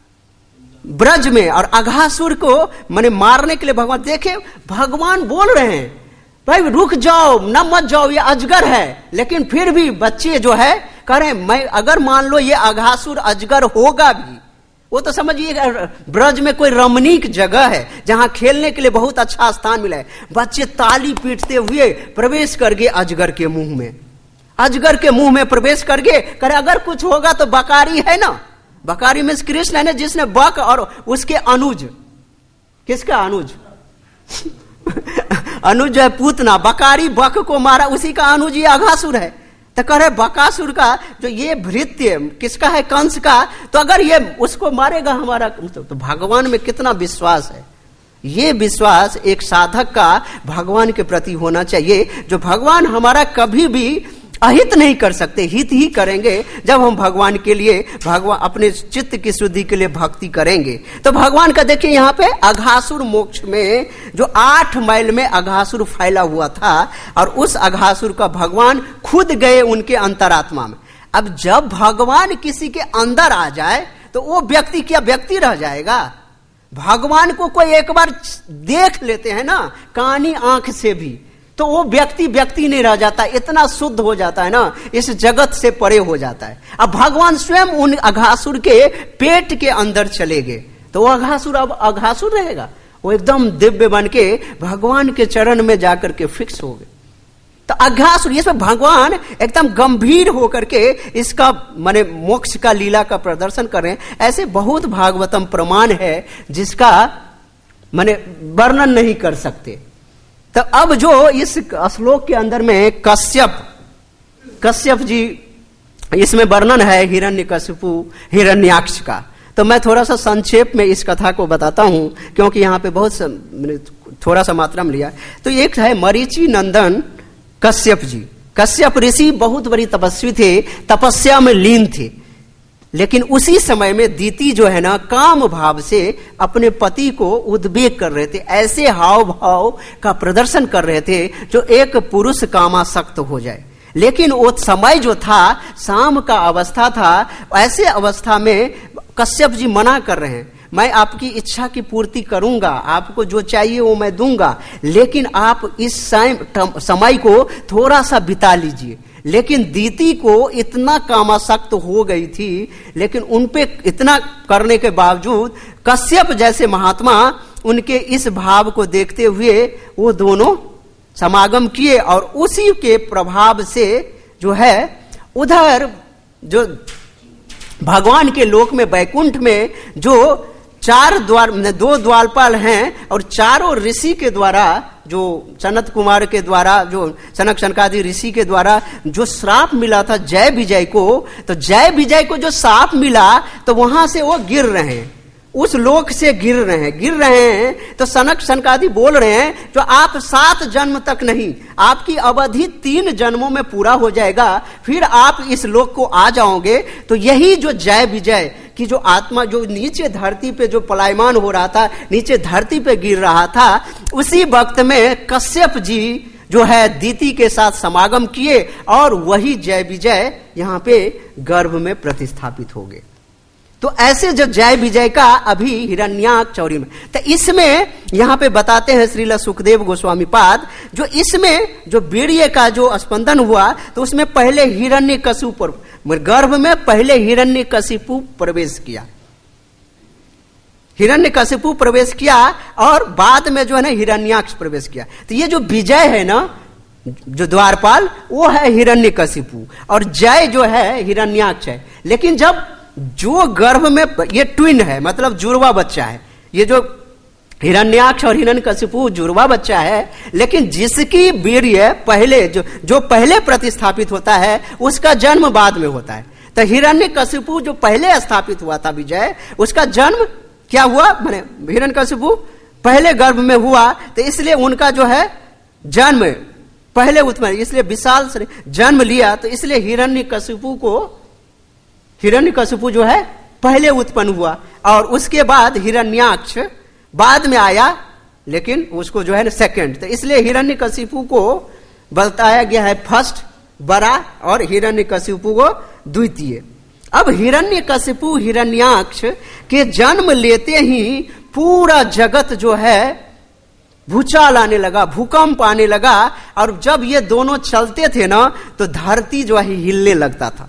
ब्रज में। और अघासुर को मैंने मारने के लिए भगवान, देखे भगवान बोल रहे हैं भाई रुक जाओ, न मत जाओ, ये अजगर है। लेकिन फिर भी बच्चे जो है कह रहे हैं, मैं अगर मान लो ये अघासुर अजगर होगा भी, वो तो समझिए ब्रज में कोई रमणीक जगह है जहां खेलने के लिए बहुत अच्छा स्थान मिला है। बच्चे ताली पीटते हुए प्रवेश कर गए अजगर के मुंह में। अजगर के मुंह में प्रवेश कर गए, करे अगर कुछ होगा तो बकारी है ना, बकारी में कृष्ण है ना, जिसने बक और उसके अनुज, किसका अनुज अनुज है पूतना, बकारी बक को मारा, उसी का अनुज ये अघासुर है। तो कह रहे बकासुर का जो ये भृत्य किसका है, कंस का, तो अगर ये उसको मारेगा हमारा, तो भगवान में कितना विश्वास है। ये विश्वास एक साधक का भगवान के प्रति होना चाहिए, जो भगवान हमारा कभी भी अहित नहीं कर सकते, हित ही करेंगे जब हम भगवान के लिए, भगवान अपने चित्त की शुद्धि के लिए भक्ति करेंगे। तो भगवान का देखिए यहाँ पे अघासुर मोक्ष में जो 8 माइल में अघासुर फैला हुआ था, और उस अघासुर का भगवान खुद गए उनके अंतरात्मा में। अब जब भगवान किसी के अंदर आ जाए तो वो व्यक्ति क्या व्यक्ति रह जाएगा। भगवान को कोई एक बार देख लेते हैं ना कानी आंख से भी, तो वो व्यक्ति व्यक्ति नहीं रह जाता, इतना शुद्ध हो जाता है ना, इस जगत से परे हो जाता है। अब भगवान स्वयं उन अघासुर के पेट के अंदर चले गए, तो वो अघासुर अब अघासुर रहेगा, वो एकदम दिव्य बन के भगवान के चरण में जाकर के फिक्स हो गए। तो अघासुर, इसमें भगवान एकदम गंभीर होकर के इसका माने मोक्ष का लीला का प्रदर्शन कर रहे हैं। ऐसे बहुत भागवतम प्रमाण है जिसका माने वर्णन नहीं कर सकते। तो अब जो इस श्लोक के अंदर में कश्यप जी, इसमें वर्णन है हिरण्यकशिपु हिरण्याक्ष का, तो मैं थोड़ा सा संक्षेप में इस कथा को बताता हूं, क्योंकि यहाँ पे बहुत थोड़ा सा मात्रा में लिया। तो एक है मरीचि नंदन कश्यप जी। कश्यप ऋषि बहुत बड़ी तपस्वी थे, तपस्या में लीन थे। लेकिन उसी समय में दीति जो है ना, काम भाव से अपने पति को उद्वेग कर रहे थे, ऐसे हाव भाव का प्रदर्शन कर रहे थे जो एक पुरुष कामासक्त हो जाए। लेकिन वो समय जो था, शाम का अवस्था था, ऐसे अवस्था में कश्यप जी मना कर रहे हैं, मैं आपकी इच्छा की पूर्ति करूंगा, आपको जो चाहिए वो मैं दूंगा, लेकिन आप इस समय को थोड़ा सा बिता लीजिए। लेकिन दीति को इतना कामासक्त हो गई थी, लेकिन उनपे इतना करने के बावजूद कश्यप जैसे महात्मा उनके इस भाव को देखते हुए वो दोनों समागम किए, और उसी के प्रभाव से जो है उधर जो भगवान के लोक में वैकुंठ में जो दो द्वारपाल हैं, और चारों ऋषि के द्वारा, जो सनत कुमार के द्वारा, जो सनक सनकादि ऋषि के द्वारा जो श्राप मिला था जय विजय को, तो जय विजय को जो श्राप मिला तो वहां से वो गिर रहे हैं, उस लोक से गिर रहे हैं। तो सनक सनकादि बोल रहे हैं जो आप 7 जन्म तक नहीं, आपकी अवधि 3 जन्मों में पूरा हो जाएगा, फिर आप इस लोक को आ जाओगे। तो यही जो जय विजय की जो आत्मा जो नीचे धरती पे जो पलायमान हो रहा था, नीचे धरती पे गिर रहा था, उसी वक्त में कश्यप जी जो है दीति के साथ समागम किए, और वही जय विजय यहाँ पे गर्भ में प्रतिस्थापित हो गए। तो ऐसे जो जय विजय का अभी हिरण्याक्ष चौरी में, तो इसमें यहां पे बताते हैं श्रील सुखदेव गोस्वामी पाद, जो इसमें जो वीर्य का जो स्पंदन हुआ, तो उसमें पहले हिरण्यकशिपु, गर्भ में पहले हिरण्यकशिपु प्रवेश किया, हिरण्यकशिपु प्रवेश किया, और बाद में जो है ना हिरण्याक्ष प्रवेश किया। तो ये जो विजय है ना, जो द्वारपाल, वो है हिरण्यकशिपु, और जय जो है हिरण्याक्ष है। लेकिन जब जो गर्भ में, ये ट्विन है, मतलब जुड़वा बच्चा है, ये जो हिरण्याक्ष और हिरण्यकशिपु जुड़वा बच्चा है, लेकिन जिसकी वीर्य पहले जो पहले प्रतिस्थापित होता है, उसका जन्म बाद में होता है। तो हिरण्यकशिपु जो पहले स्थापित हुआ था विजय, उसका जन्म क्या हुआ, माने हिरण्यकशिपु पहले गर्भ में हुआ, तो इसलिए उनका जो है जन्म पहले उत्पन्न, इसलिए विशाल से जन्म लिया, तो इसलिए हिरण्यकशिपु जो है पहले उत्पन्न हुआ, और उसके बाद हिरण्याक्ष बाद में आया, लेकिन उसको जो है ना सेकंड। तो इसलिए हिरण्यकशिपु को बताया गया है फर्स्ट, बड़ा, और हिरण्यकशिपु को द्वितीय। अब हिरण्यकशिपु हिरण्याक्ष के जन्म लेते ही पूरा जगत जो है भूचाल आने लगा, भूकंप आने लगा, और जब ये दोनों चलते थे ना, तो धरती जो है हिलने लगता था।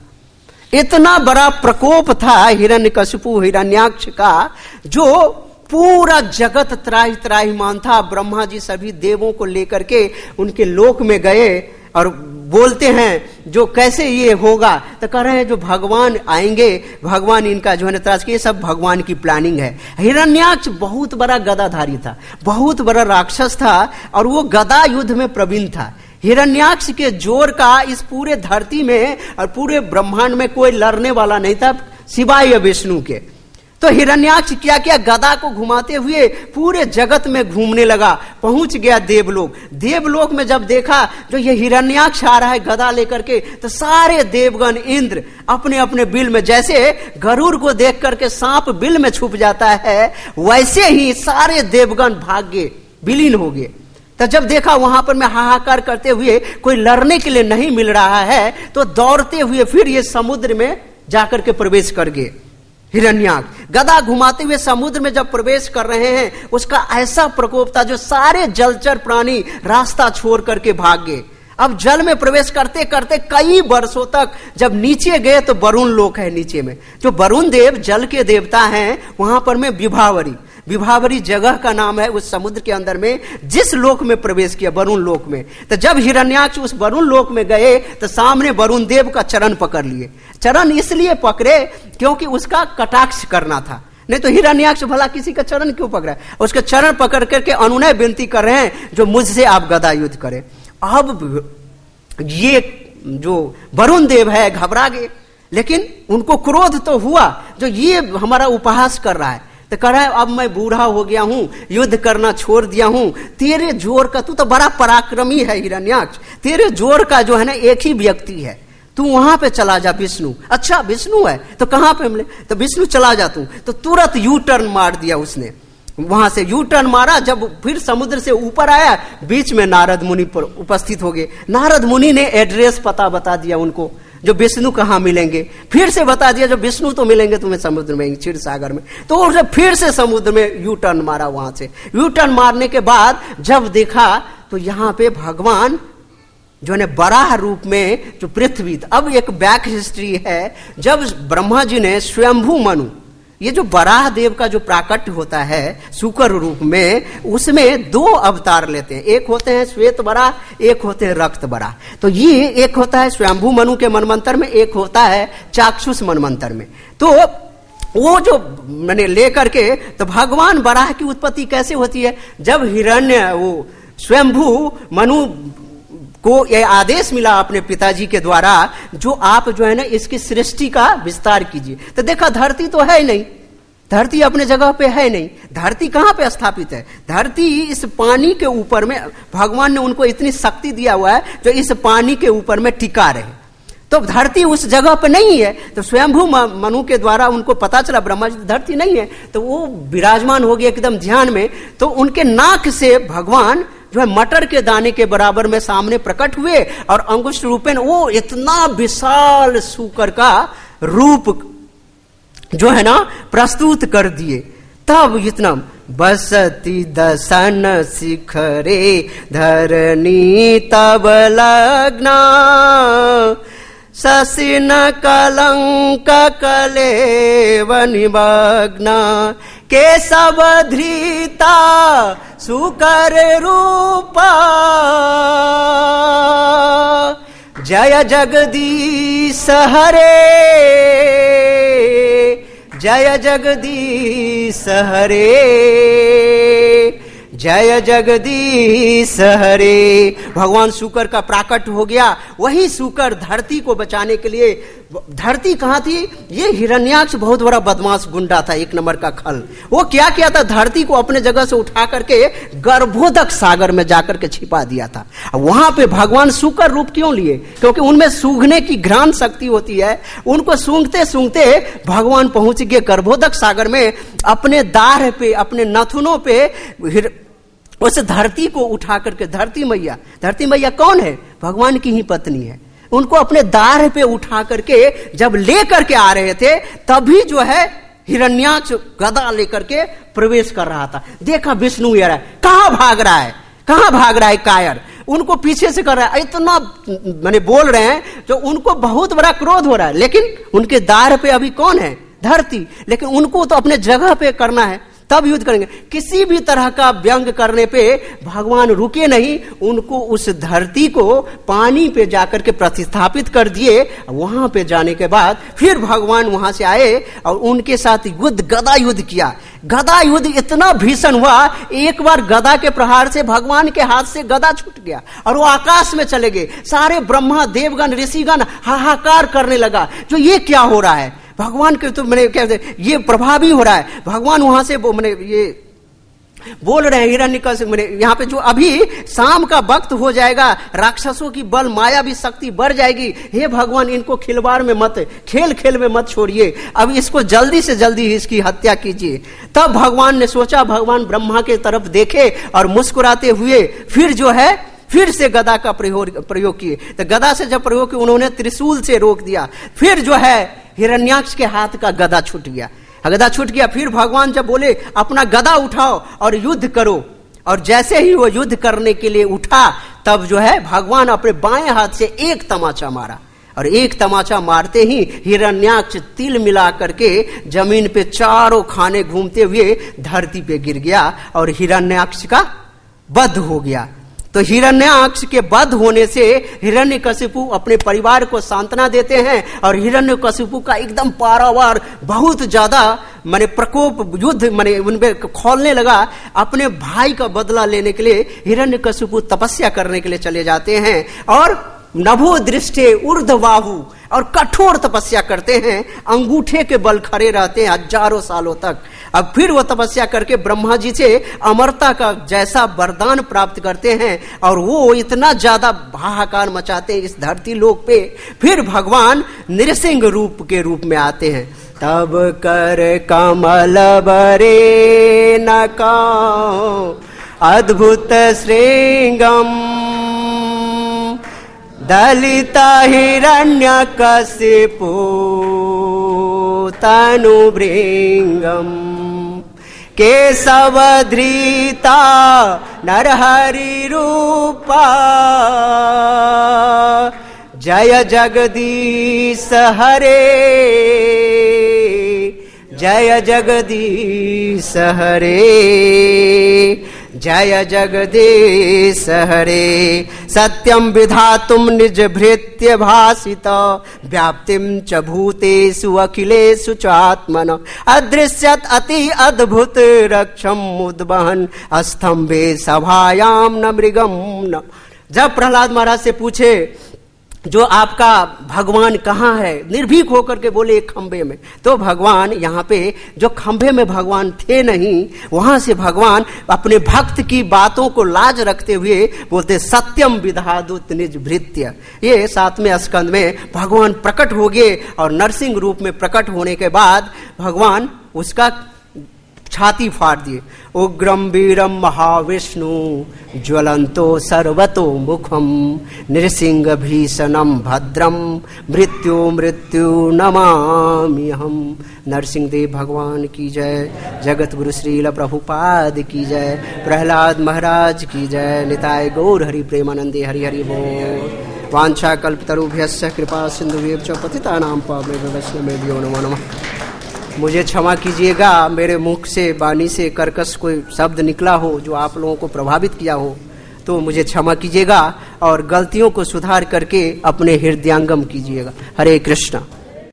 इतना बड़ा प्रकोप था हिरण्यकशिपु हिरण्याक्ष का, जो पूरा जगत त्राहि त्राहिमाम था। ब्रह्मा जी सभी देवों को लेकर के उनके लोक में गए, और बोलते हैं जो कैसे ये होगा, तो कह रहे हैं जो भगवान आएंगे, भगवान इनका जो है त्रास, ये सब भगवान की प्लानिंग है। हिरण्याक्ष बहुत बड़ा गदाधारी था, बहुत बड़ा राक्षस था, और वो गदा युद्ध में प्रवीण था। हिरण्याक्ष के जोर का इस पूरे धरती में और पूरे ब्रह्मांड में कोई लड़ने वाला नहीं था सिवाय विष्णु के। तो हिरण्याक्ष क्या क्या गदा को घुमाते हुए पूरे जगत में घूमने लगा, पहुंच गया देवलोक। देवलोक में जब देखा जो ये हिरण्याक्ष आ रहा है गदा लेकर के, तो सारे देवगण इंद्र अपने अपने बिल में, जैसे गरुड़ को देख करके सांप बिल में छुप जाता है, वैसे ही सारे देवगण भाग गए, विलीन हो गए। तो जब देखा वहां पर मैं हाहाकार करते हुए कोई लड़ने के लिए नहीं मिल रहा है, तो दौड़ते हुए फिर ये समुद्र में जाकर के प्रवेश कर गए। हिरण्याक्ष गदा घुमाते हुए समुद्र में जब प्रवेश कर रहे हैं, उसका ऐसा प्रकोप था जो सारे जलचर प्राणी रास्ता छोड़ करके भाग गए। अब जल में प्रवेश करते करते कई वर्षों तक जब नीचे गए, तो वरुण लोक है नीचे में, जो वरुण देव जल के देवता हैं, वहां पर में विभावरी जगह का नाम है। उस समुद्र के अंदर में जिस लोक में प्रवेश किया, वरुण लोक में, तो जब हिरण्याक्ष उस वरुण लोक में गए, तो सामने वरुण देव का चरण पकड़ लिए। चरण इसलिए पकड़े क्योंकि उसका कटाक्ष करना था, नहीं तो हिरण्याक्ष भला किसी का चरण क्यों पकड़ा। उसके चरण पकड़ करके अनुनय विनती कर रहे हैं जो मुझसे आप गदा युद्ध करें। अब ये जो वरुण देव है घबरा गए, लेकिन उनको क्रोध तो हुआ जो ये हमारा उपहास कर रहा है। तो कह रहा है अब मैं बूढ़ा हो गया हूं, युद्ध करना छोड़ दिया हूं, तेरे जोर का, तू तो बड़ा पराक्रमी है हिरण्याक्ष, तेरे जोर का जो है ना एक ही व्यक्ति है, तू वहां पे चला जा विष्णु। अच्छा विष्णु है तो कहां पे मिले, तो विष्णु चला जा तू। तो तुरंत यू टर्न मार दिया उसने, वहां से यू टर्न मारा। जब फिर समुद्र से ऊपर आया, बीच में नारद मुनि पर उपस्थित हो गए। नारद मुनि ने एड्रेस पता बता दिया उनको, जो विष्णु कहाँ मिलेंगे। फिर से बता दिया जो विष्णु तो मिलेंगे तुम्हें समुद्र में, क्षीर सागर में। तो उसने फिर से समुद्र में यू टर्न मारा। वहां से यू टर्न मारने के बाद जब देखा तो यहाँ पे भगवान जो है बराह रूप में जो पृथ्वी। अब एक बैक हिस्ट्री है, जब ब्रह्मा जी ने स्वयंभू मनु, ये जो बराह देव का जो प्राकट्य होता है शुकर रूप में, उसमें दो अवतार लेते हैं। एक होते हैं श्वेत बराह, एक होते हैं रक्त बराह। तो ये एक होता है स्वयंभू मनु के मनमंत्र में, एक होता है चाक्षुष मनमंत्र में। तो वो जो मैंने लेकर के, तो भगवान बराह की उत्पत्ति कैसे होती है, जब हिरण्य वो स्वयंभू मनु को यह आदेश मिला अपने पिताजी के द्वारा, जो आप जो है ना इसकी सृष्टि का विस्तार कीजिए। तो देखा धरती तो है ही नहीं, धरती अपने जगह पे है नहीं। धरती कहां पे स्थापित है, धरती इस पानी के ऊपर में। भगवान ने उनको इतनी शक्ति दिया हुआ है जो इस पानी के ऊपर में टिका रहे। तो धरती उस जगह पे नहीं है। तो स्वयंभू मनु के द्वारा उनको पता चला ब्रह्मा जी धरती नहीं है, तो वो विराजमान हो गए एकदम ध्यान में। तो उनके नाक से भगवान जो है मटर के दाने के बराबर में सामने प्रकट हुए, और अंगुष्ठ रूपेण वो इतना विशाल सूकर का रूप जो है ना प्रस्तुत कर दिए। तब इतना बसती दसन शिखरे धरणी तब लग्ना, शशिन कलंक कलेव निमग्ना, केशव धृता सुकर रूपा, जय जगदीश हरे, जय जगदीश हरे, जय जगदीश हरे। भगवान शुकर का प्राकट हो गया। वही शुकर धरती को बचाने के लिए, धरती कहां थी, ये हिरण्याक्ष बहुत बड़ा बदमाश गुंडा था, एक नंबर का खल। वो क्या किया था, धरती को अपने जगह से उठा करके गर्भोदक सागर में जाकर के छिपा दिया था। वहां पे भगवान शुकर रूप क्यों लिए, क्योंकि उनमें सूंघने की घ्राण शक्ति होती है। उनको सूंघते सूंघते भगवान पहुंच गए गर्भोदक सागर में, अपने दाढ़ पे, अपने नथुनों पे उस धरती को उठा करके, धरती मैया कौन है, भगवान की ही पत्नी है। उनको अपने दाढ़ पे उठा करके जब ले करके आ रहे थे, तभी जो है हिरण्याक्ष गदा लेकर के प्रवेश कर रहा था। देखा विष्णु ये रहा है, कहां भाग रहा है कायर, उनको पीछे से कर रहा है। इतना मैंने बोल रहे हैं, जो उनको बहुत बड़ा क्रोध हो रहा है, लेकिन उनके दाढ़ पे अभी कौन है, धरती। लेकिन उनको तो अपने जगह पे करना है, तब युद्ध करेंगे। किसी भी तरह का व्यंग करने पे भगवान रुके नहीं, उनको उस धरती को पानी पे जाकर के प्रतिस्थापित कर दिए। वहां पे जाने के बाद फिर भगवान वहां से आए और उनके साथ गदा युद्ध किया। गदा युद्ध इतना भीषण हुआ, एक बार गदा के प्रहार से भगवान के हाथ से गदा छूट गया और वो आकाश में चले गए। सारे ब्रह्मा देवगण ऋषिगण हाहाकार करने लगा, जो ये क्या हो रहा है, भगवान के तो मैंने क्या ये प्रभावी हो रहा है। भगवान वहां से मैंने ये बोल रहे हैं हिरण्यकश्यप, मैंने यहाँ पे जो अभी शाम का वक्त हो जाएगा, राक्षसों की बल माया भी शक्ति बढ़ जाएगी। हे भगवान, इनको खिलवाड़ में मत, खेल में मत छोड़िए, अब इसको जल्दी से जल्दी इसकी हत्या कीजिए। तब भगवान ने सोचा, भगवान ब्रह्मा के तरफ देखे और मुस्कुराते हुए फिर से गदा का प्रयोग किए। तो गदा से जब प्रयोग किया, उन्होंने त्रिशूल से रोक दिया। फिर जो है हिरण्याक्ष के हाथ का गदा छूट गया। फिर भगवान जब बोले अपना गदा उठाओ और युद्ध करो, और जैसे ही वो युद्ध करने के लिए उठा, तब जो है भगवान अपने बाएं हाथ से एक तमाचा मारा, और एक तमाचा मारते ही हिरण्याक्ष तिल मिला करके जमीन पे चारों खाने घूमते हुए धरती पे गिर गया और हिरण्याक्ष का वध हो गया। तो हिरण्याक्ष के वध होने से हिरण्यकशिपु अपने परिवार को सांत्वना देते हैं, और हिरण्यकशिपु का एकदम पारावार बहुत ज्यादा माने प्रकोप युद्ध माने उनपे खोलने लगा। अपने भाई का बदला लेने के लिए हिरण्यकशिपु तपस्या करने के लिए चले जाते हैं, और नभो दृष्टे ऊर्ध्वबाहु, और कठोर तपस्या करते हैं, अंगूठे के बल खड़े रहते हैं हजारों सालों तक। अब फिर वो तपस्या करके ब्रह्मा जी से अमरता का जैसा वरदान प्राप्त करते हैं और वो इतना ज्यादा हाहाकार मचाते हैं इस धरती लोक पे। फिर भगवान नृसिंह रूप के रूप में आते हैं। तब कर कमल बरे नकाओ अद्भुत श्रृंगम दलिता हिरण्यकशिपु तनुभृंगम केशवधृता नरहरि रूपा जय जगदीश हरे जय जगदीश हरे जय जगदीश हरे। सत्यम विधातुम निज भृत्य भासित व्याप्तिम च भूतेषु अखिलेषु च आत्मन अदृश्यत अति अद्भुत रक्षम उद्वहन स्तंभे सभायाम न मृगम न। जब प्रहलाद महाराज से पूछे जो आपका भगवान कहाँ है, निर्भीक होकर के बोले एक खंभे में, तो भगवान यहाँ पे जो खंभे में भगवान थे नहीं, वहां से भगवान अपने भक्त की बातों को लाज रखते हुए बोलते सत्यम विधादुत निज भृत्य। ये 7वें स्कंद में भगवान प्रकट हो गए और नरसिंह रूप में प्रकट होने के बाद भगवान उसका छाती फाड़ दिए। उग्रम वीरम महाविष्णु ज्वलंतो सर्वतो मुखम नृसिंह भीषणम भद्रम मृत्यु मृत्यु नमामि हम। नरसिंह देव भगवान की जय, जगत गुरु श्रील प्रभुपाद की जय, प्रहलाद महाराज की जय, निताय गौर हरि प्रेमानंदे हरि हरि बोल। वांछा कल्पतरुभ्यश्च कृपा सिंधुभ्यश्च पतितानां पावनेभ्यो वैष्णवेभ्यो नमो नमः। मुझे क्षमा कीजिएगा, मेरे मुख से वाणी से कर्कश कोई शब्द निकला हो जो आप लोगों को प्रभावित किया हो तो मुझे क्षमा कीजिएगा और गलतियों को सुधार करके अपने हृदयांगम कीजिएगा। हरे कृष्णा।